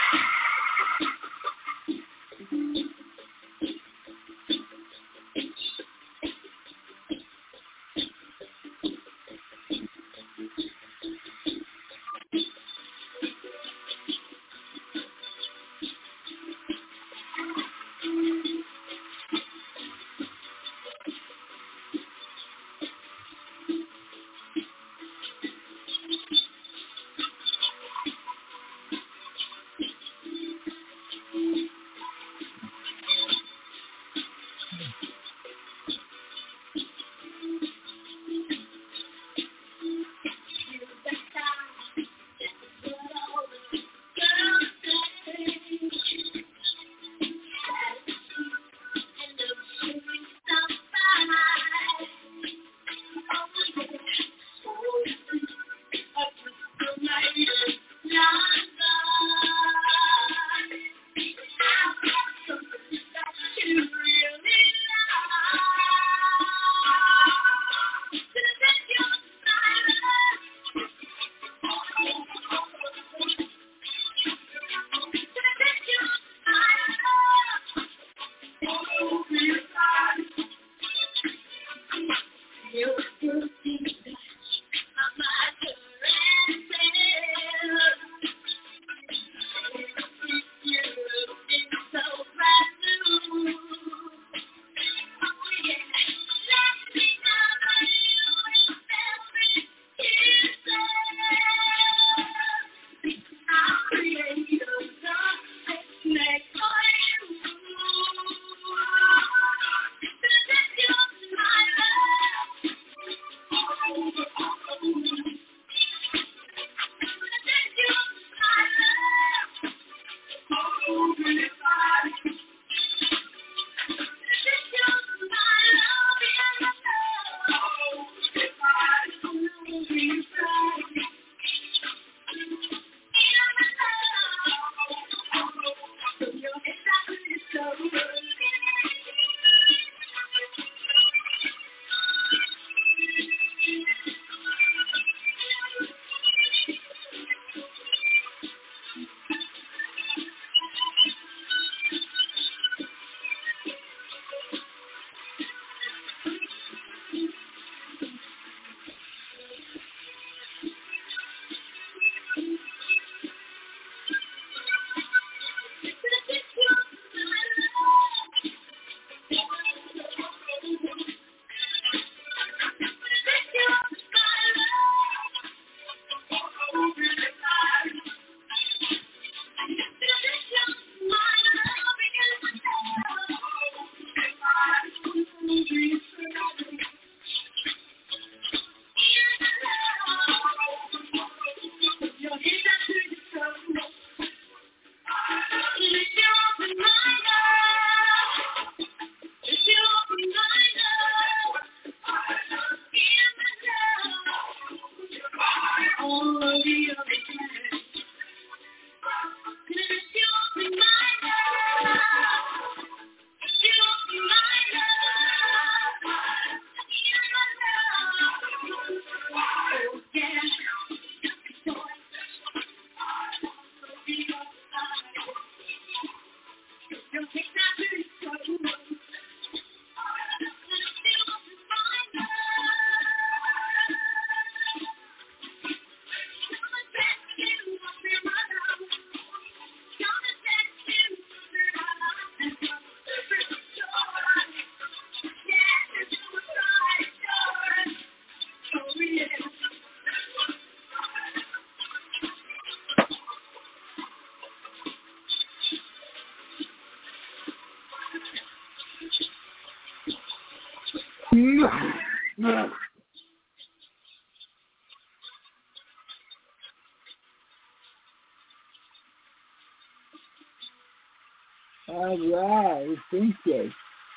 C: All right, I think so.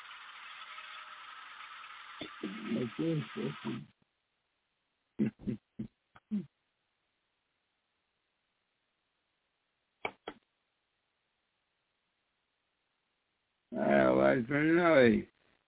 C: I think so. All right, for another.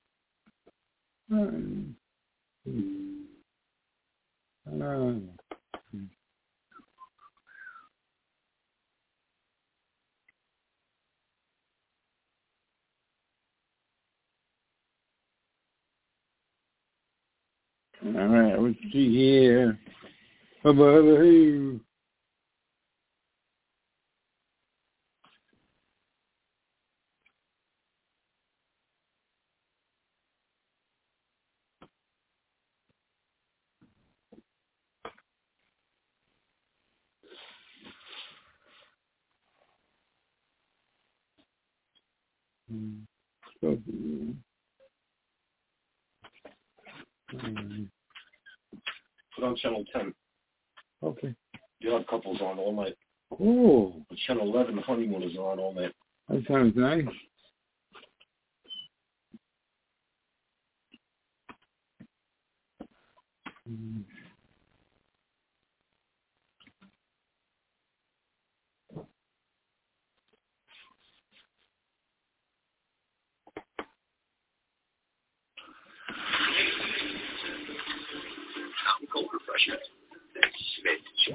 C: All right, let's see here. How about you?
J: Put on channel 10.
C: Okay.
J: The Odd Couple's on all night.
C: Oh.
J: But channel 11, the Honeymoon is on all night.
C: That sounds nice.
D: Mountain Cold Refreshment. That's Smith Shop.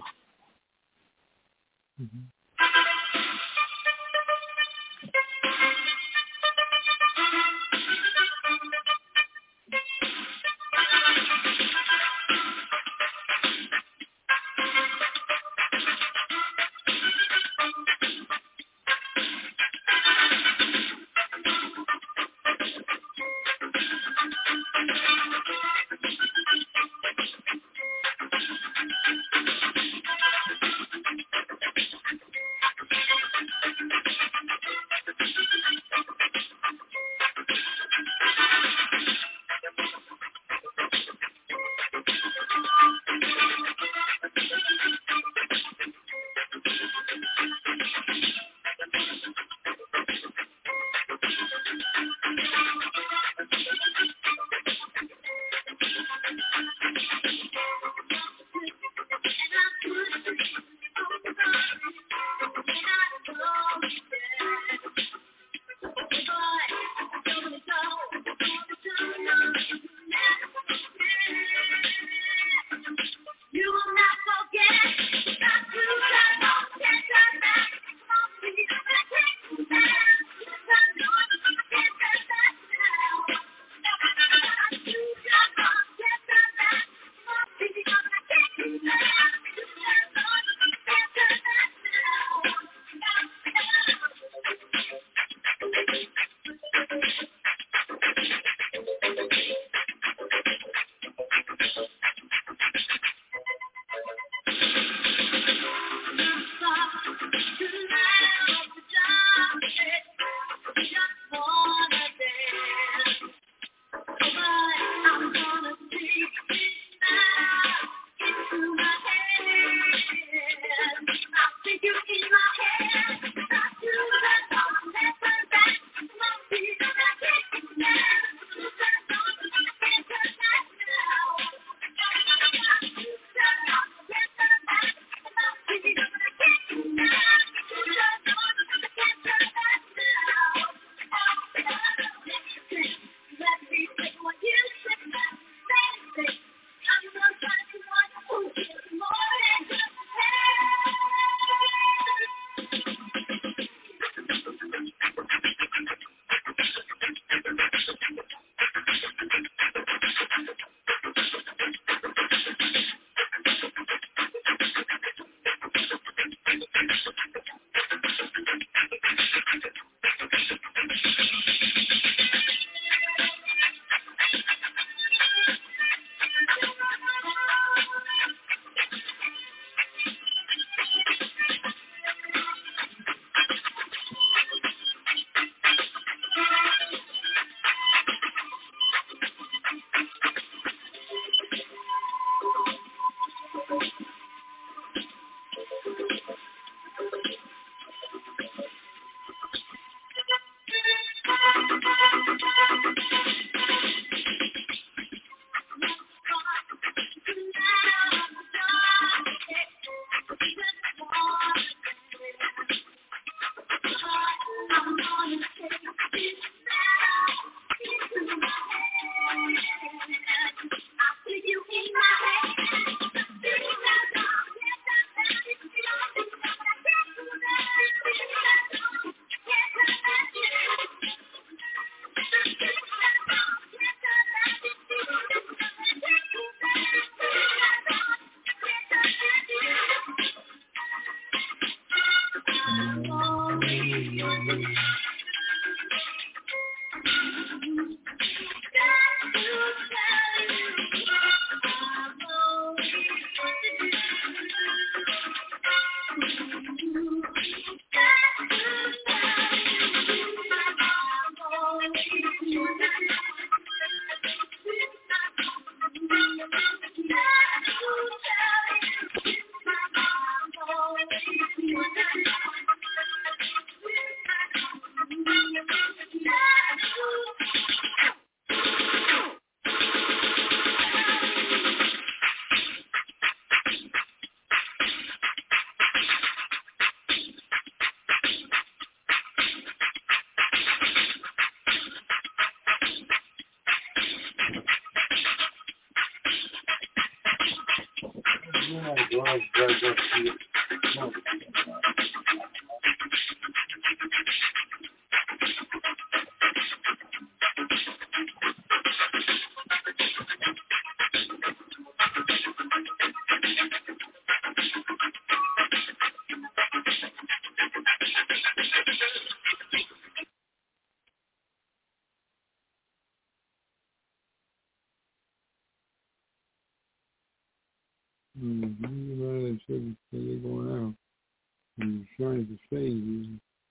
C: They're going out. And he's trying to save you.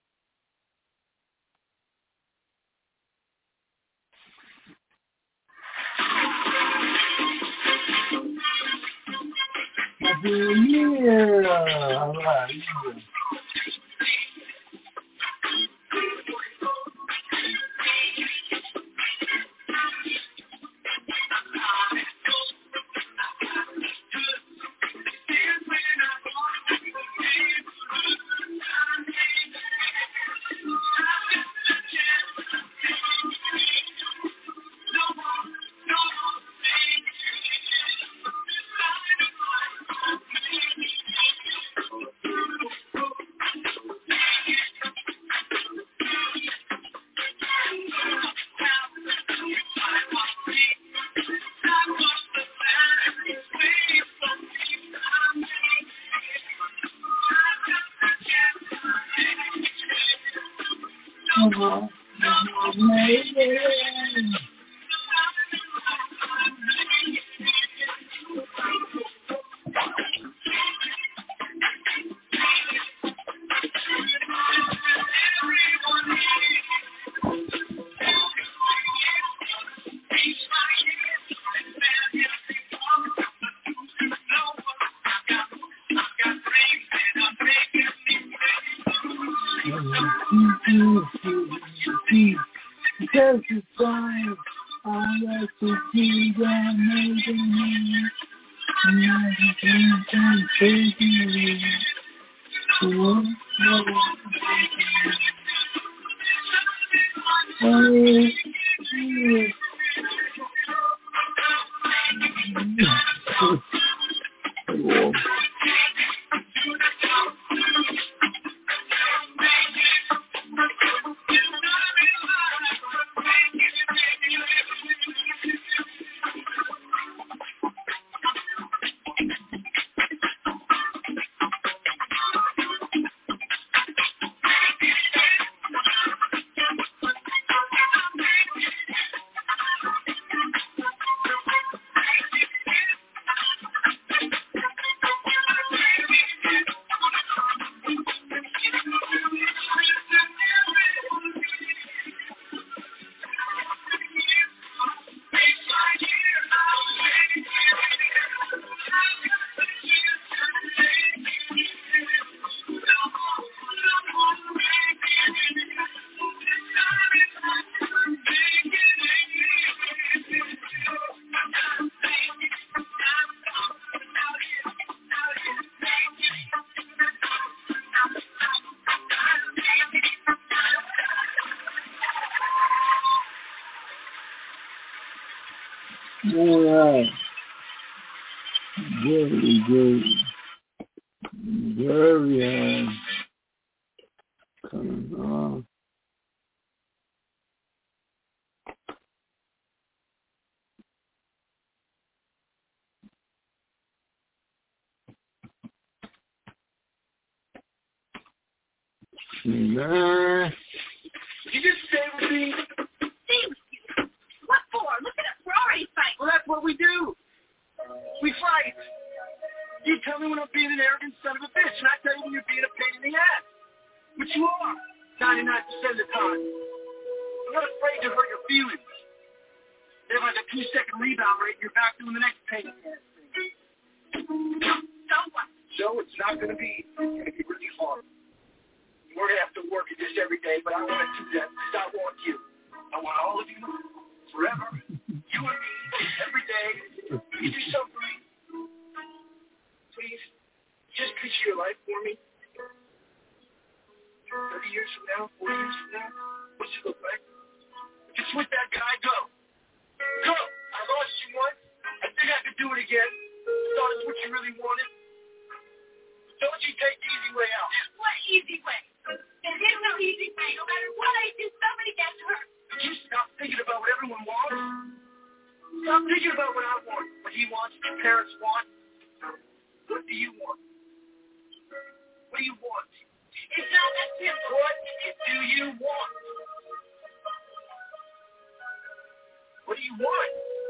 C: Yeah, all right. All right. Very good. Very coming on. Nah.
I: Did you just stay with me?
G: Stay with you? What for? Look at us. We're already fighting.
I: Well, that's what we do. We fight. You tell me when I'm being an arrogant son of a bitch, and I tell you when you're being a pain in the ass. Which you are, 99% of the time. I'm not afraid to hurt your feelings. If I have a 2-second rebound rate, you're back doing the next pain in the ass thing.
G: So what?
I: So it's not going to be. It's going to be really hard. We're going to have to work at this every day, but I want to do that because I want you. I want all of you forever. You and me, every day. You do something for me. Please, just picture your life for me. 30 years from now, 40 years from now, what's it look like? Just with that guy, go. Go! I lost you once. I think I could do it again. Thought it's what you really wanted. Don't you take the easy way out.
G: What easy way? There is no easy way. No matter what I do, somebody gets hurt.
I: Could you stop thinking about what everyone wants? Stop thinking about what I want, what he wants, what your parents want. What do you want? What do you want?
G: It's not that simple.
I: What do you want? What do you want?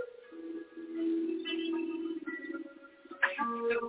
I: I don't know.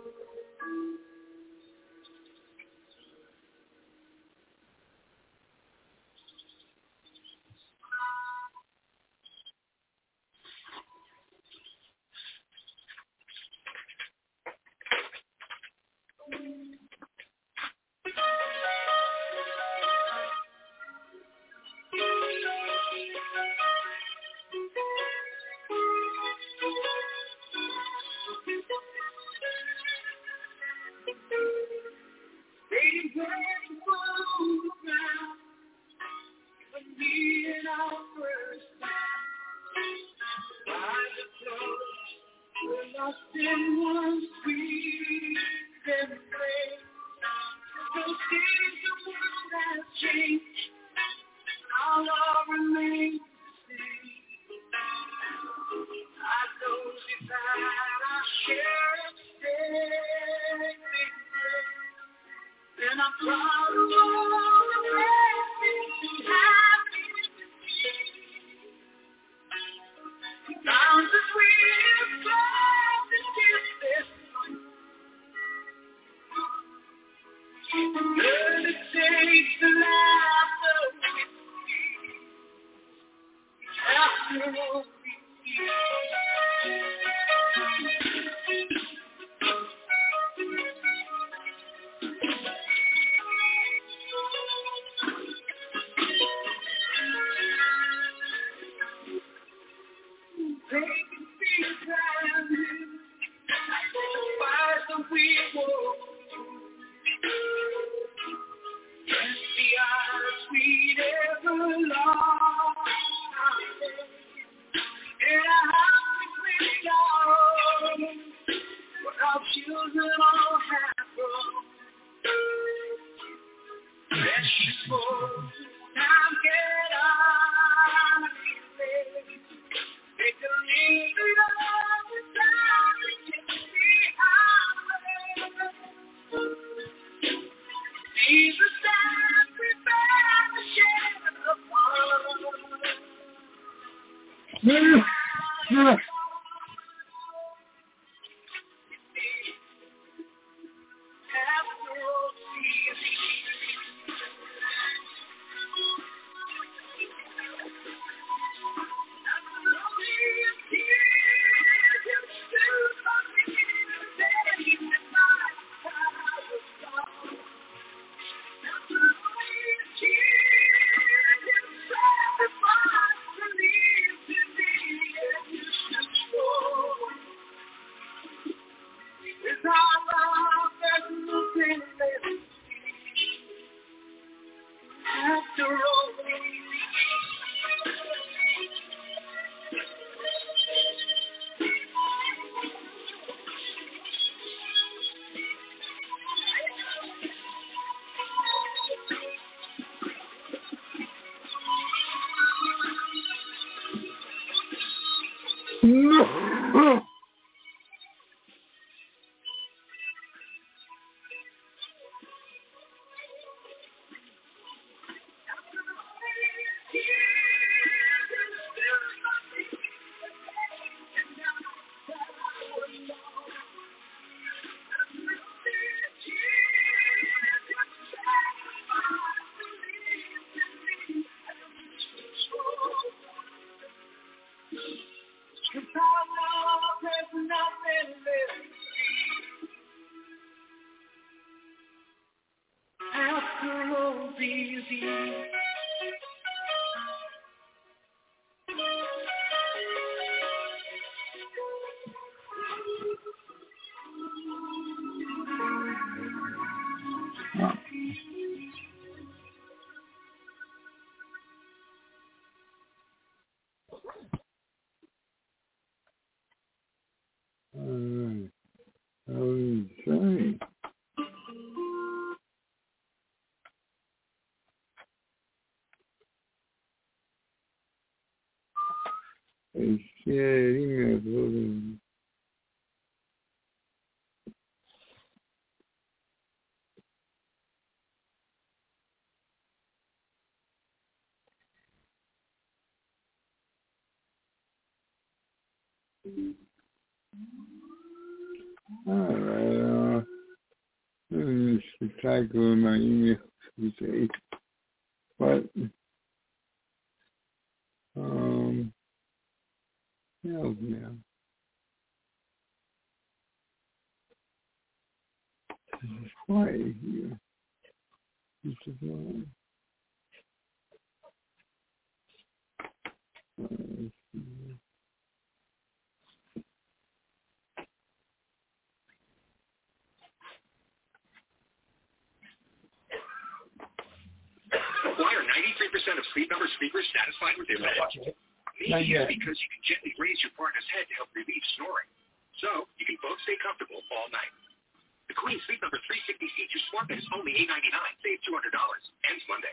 E: After all these years,
C: Okay. Sharing program. Alright, let me just tackle my email today. But help now. This is quiet here. This is one.
D: Why are 93% of Sleep Number speakers satisfied with their bed? Maybe it's because you can gently raise your partner's head to help relieve snoring. So you can both stay comfortable all night. The Queen Sleep Number 360 C2 Smart Bed is only $899. Save $200. Ends Monday.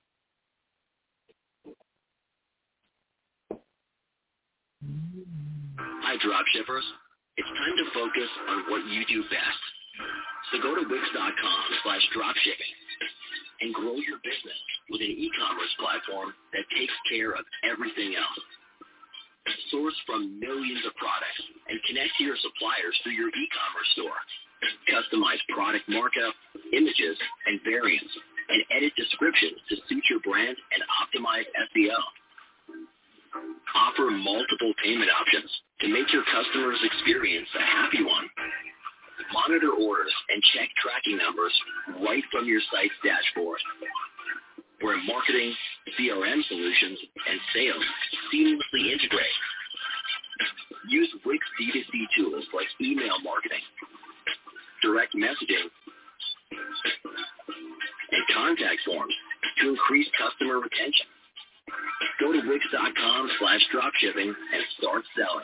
O: Hi, dropshippers. It's time to focus on what you do best. So go to Wix.com/dropshipping and grow your business with an e-commerce platform that takes care of everything else. Source from millions of products and connect to your suppliers through your e-commerce store. Customize product markup, images, and variants, and edit descriptions to suit your brand and optimize SEO. Offer multiple payment options to make your customers' experience a happy one. Monitor orders and check tracking numbers right from your site's dashboard, where marketing, CRM solutions, and sales seamlessly integrate. Use Wix D2C tools like email marketing, direct messaging, and contact forms to increase customer retention. Go to Wix.com/dropshipping and start selling.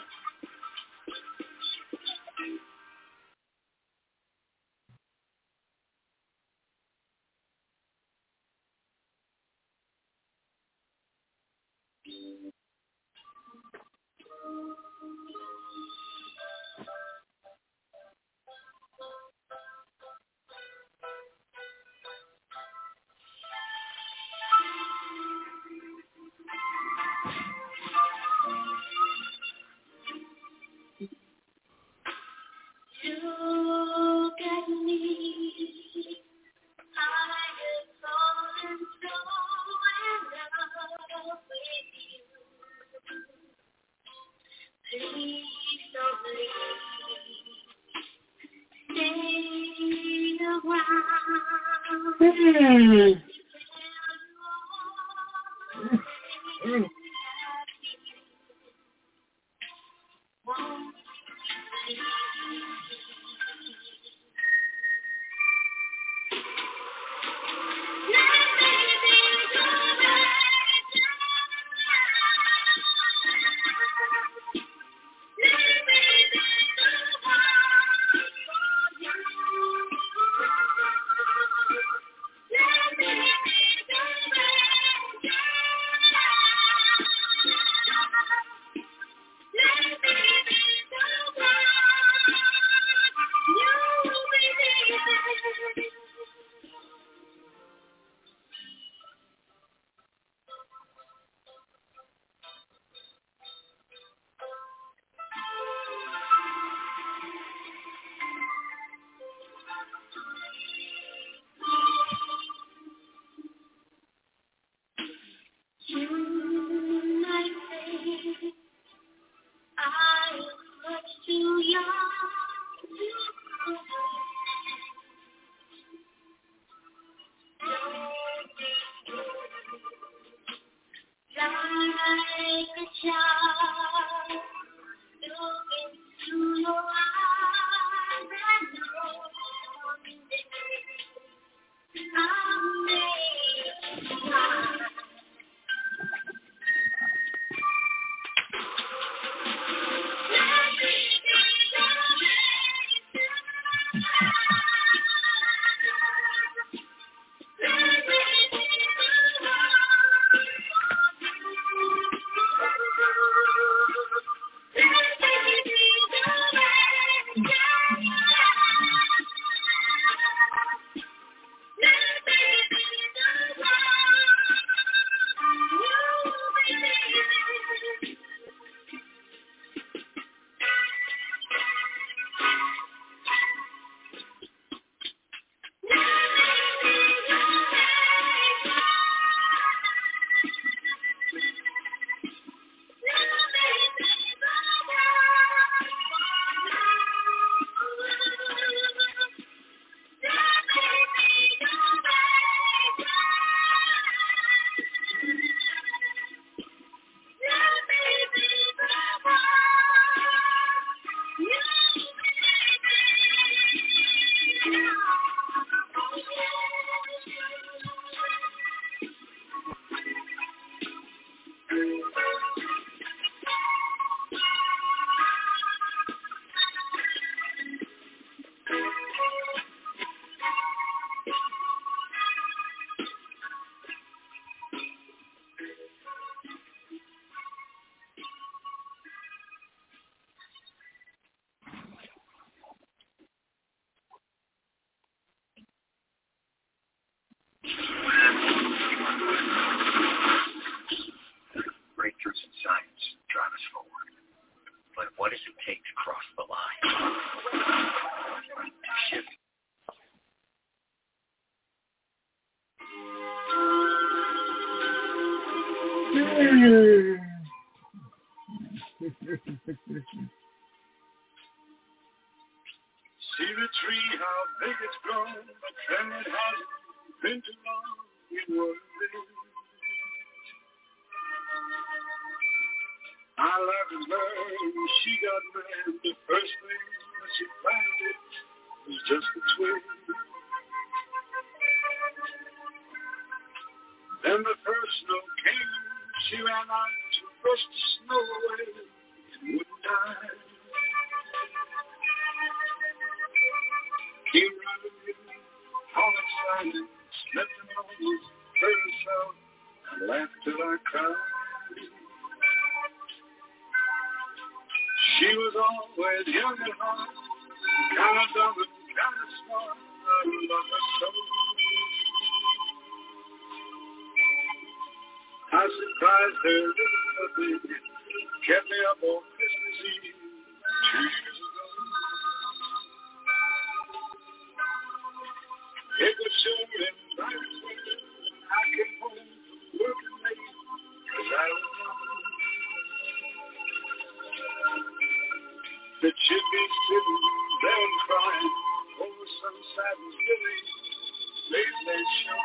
E: Look at me, I have fallen so in love with you. Please don't leave, stay around. You might say I'm much too young to like a child, look into your eyes and know I'll make you smile.
O: Breakthroughs in science drive us forward. But what does it take to cross the line? Shift.
I: See the tree, how big it's grown, but then it hasn't been too long in one day. I laughed at her when she got mad. The first thing that she planted was just a twig. Then the first snow came, she ran out to brush the snow away and wouldn't die. Came running in, all excited, slept and almost hurt herself. I laughed till I cried. She was always young at heart, kind of dumb and kind of smart. I love her so. I surprised her with something, kept me up on Christmas Eve 2 years ago. It was sure and bright as well. I came home from working late, 'cause I was young. That she'd be sitting there and crying over some sad and silly late show.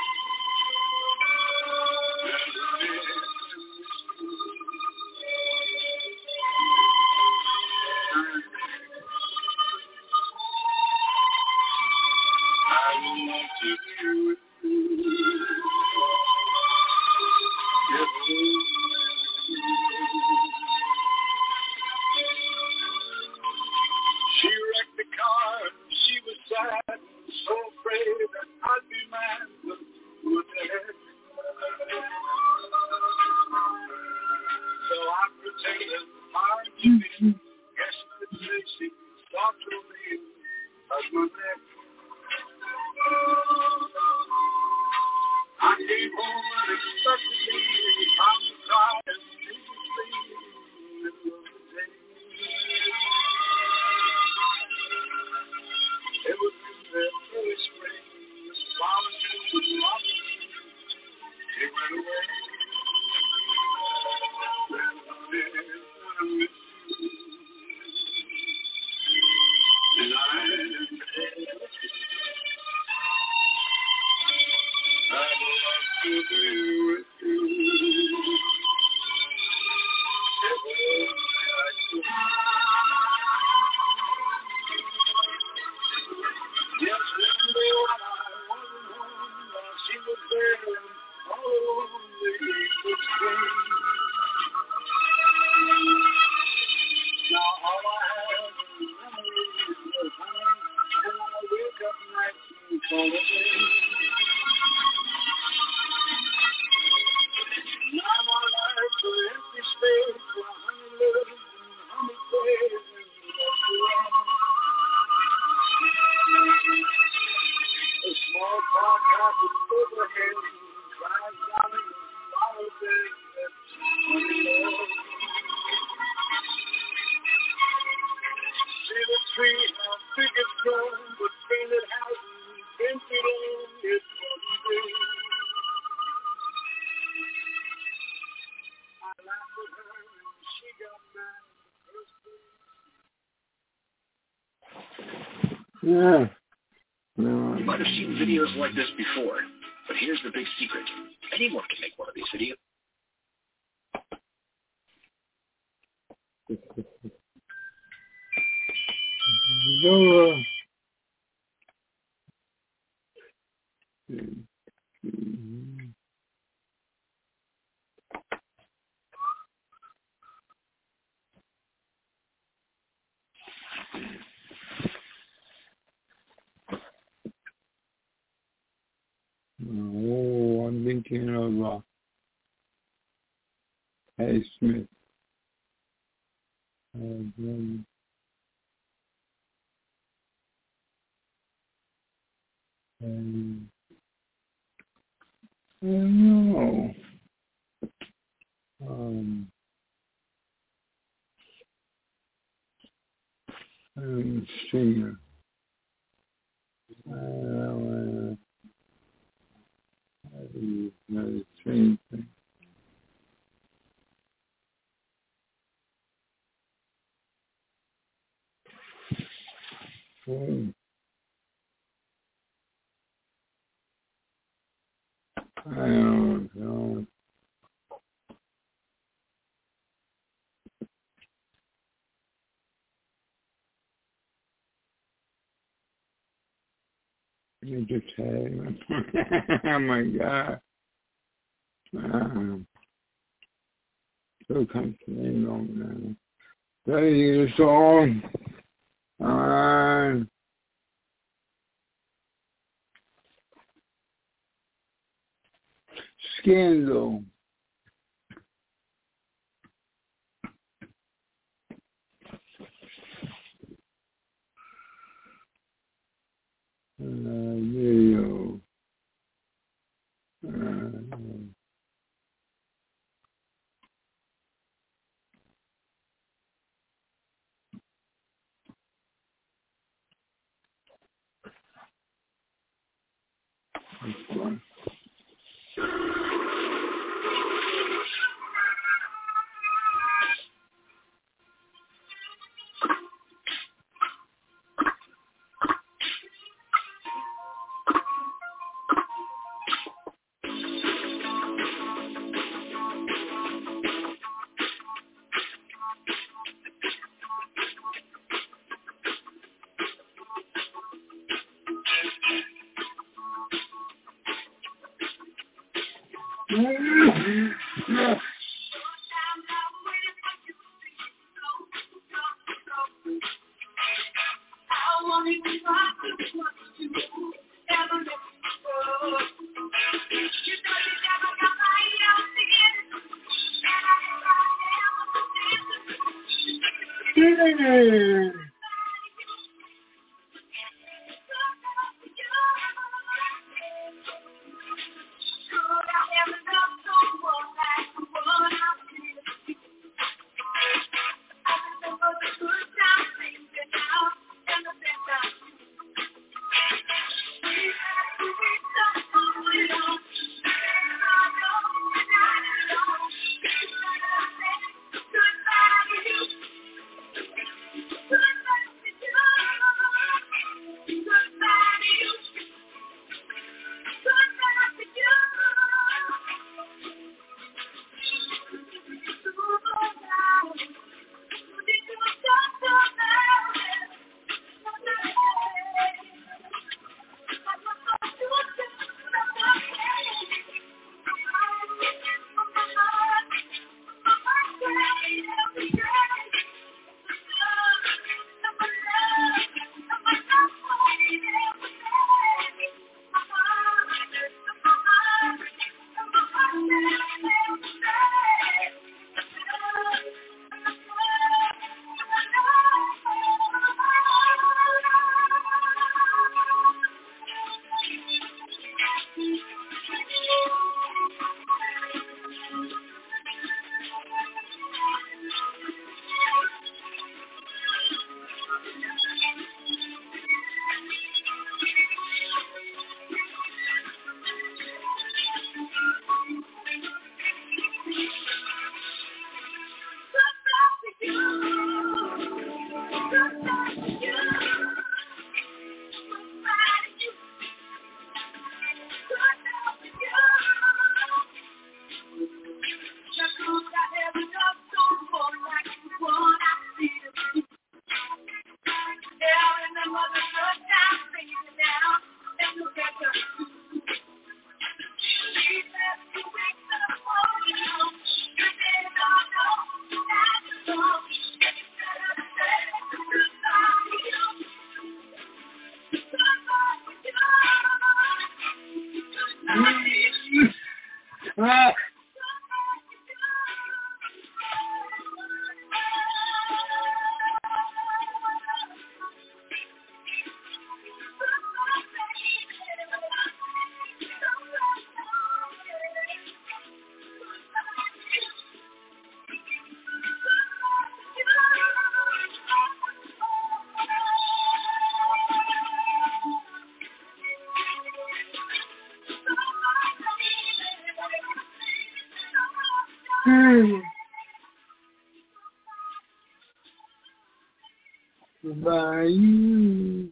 I: I want to be with you. She wrecked the car and she was sad and so afraid that I'd be mad, but what the heck? So I pretended hard to be. Guess I'd say she stopped to me and hugged my neck. I came home unexpectedly, I was crying deeply in the middle of the day. It was in the early spring, the flowers were blossom. She went away.
C: Yeah. No.
O: You might have seen videos like this before, but here's the big secret. Anyone can make one of these videos.
C: Oh, I'm thinking of Harry Smith. And I don't know. Singer. The same thing. I don't know. You just had oh my God. So concentrating on that. That is a song. Scandal. Video. By you.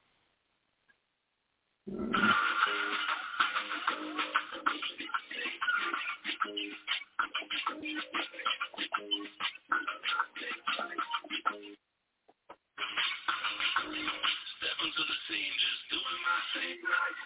I: Stepping to the scene, just doing my thing right.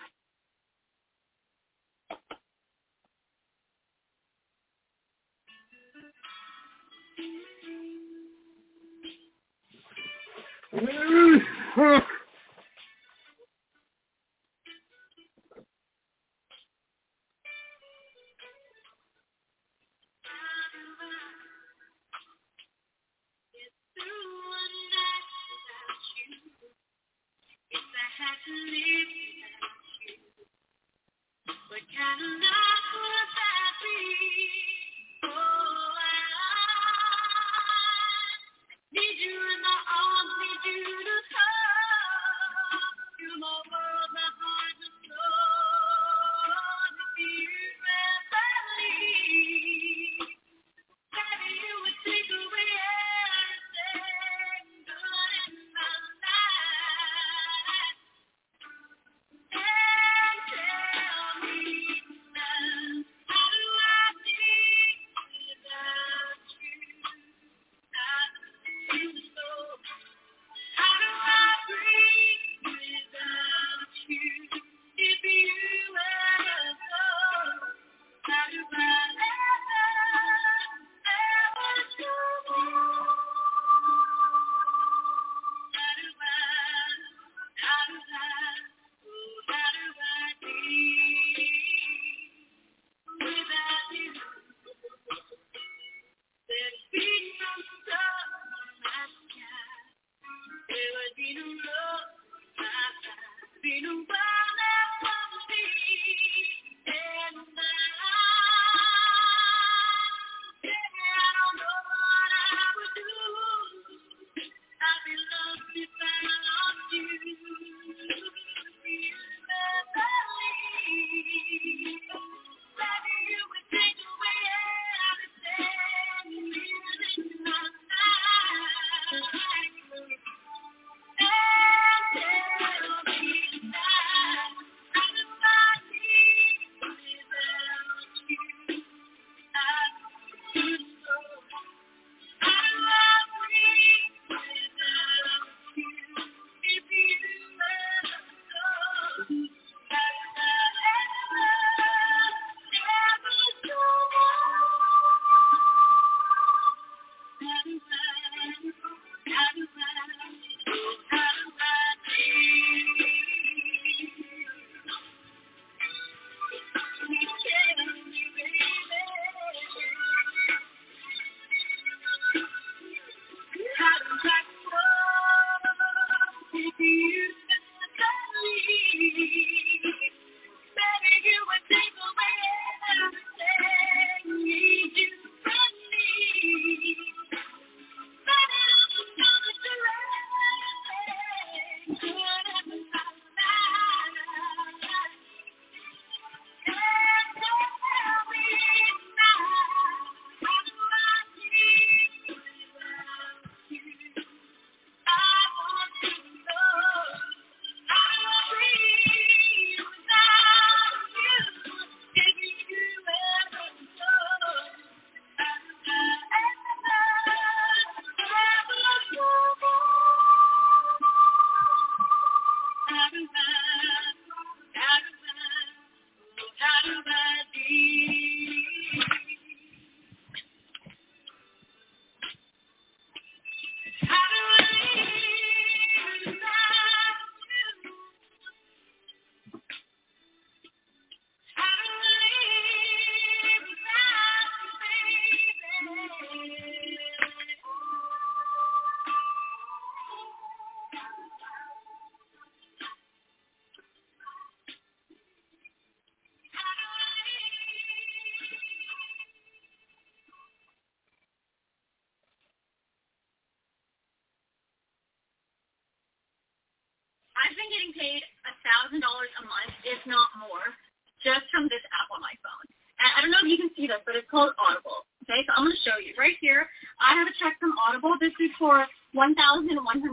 L: I've been getting paid $1,000 a month, if not more, just from this app on my phone. And I don't know if you can see this, but it's called Audible. Okay, so I'm going to show you. Right here, I have a check from Audible. This is for $1,100.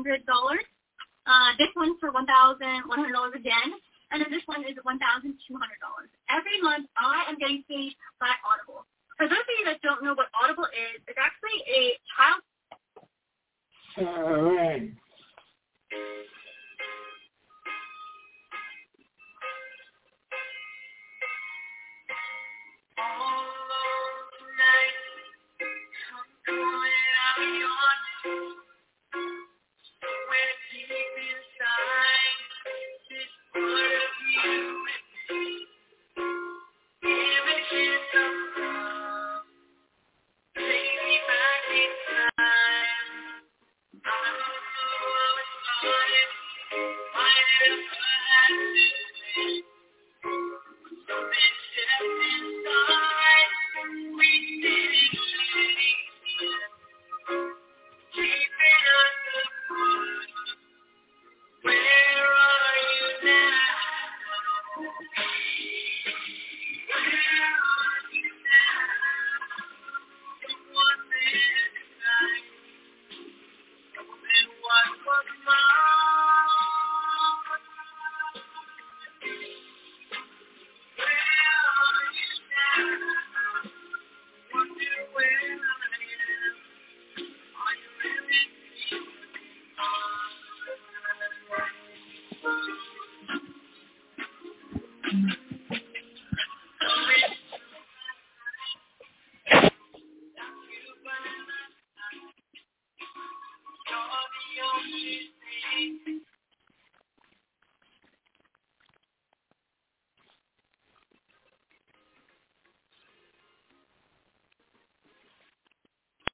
L: This one's for $1,100 again. And then this one is $1,200. Every month, I am getting paid by Audible. For those of you that don't know what Audible is, it's actually a child...
C: All right.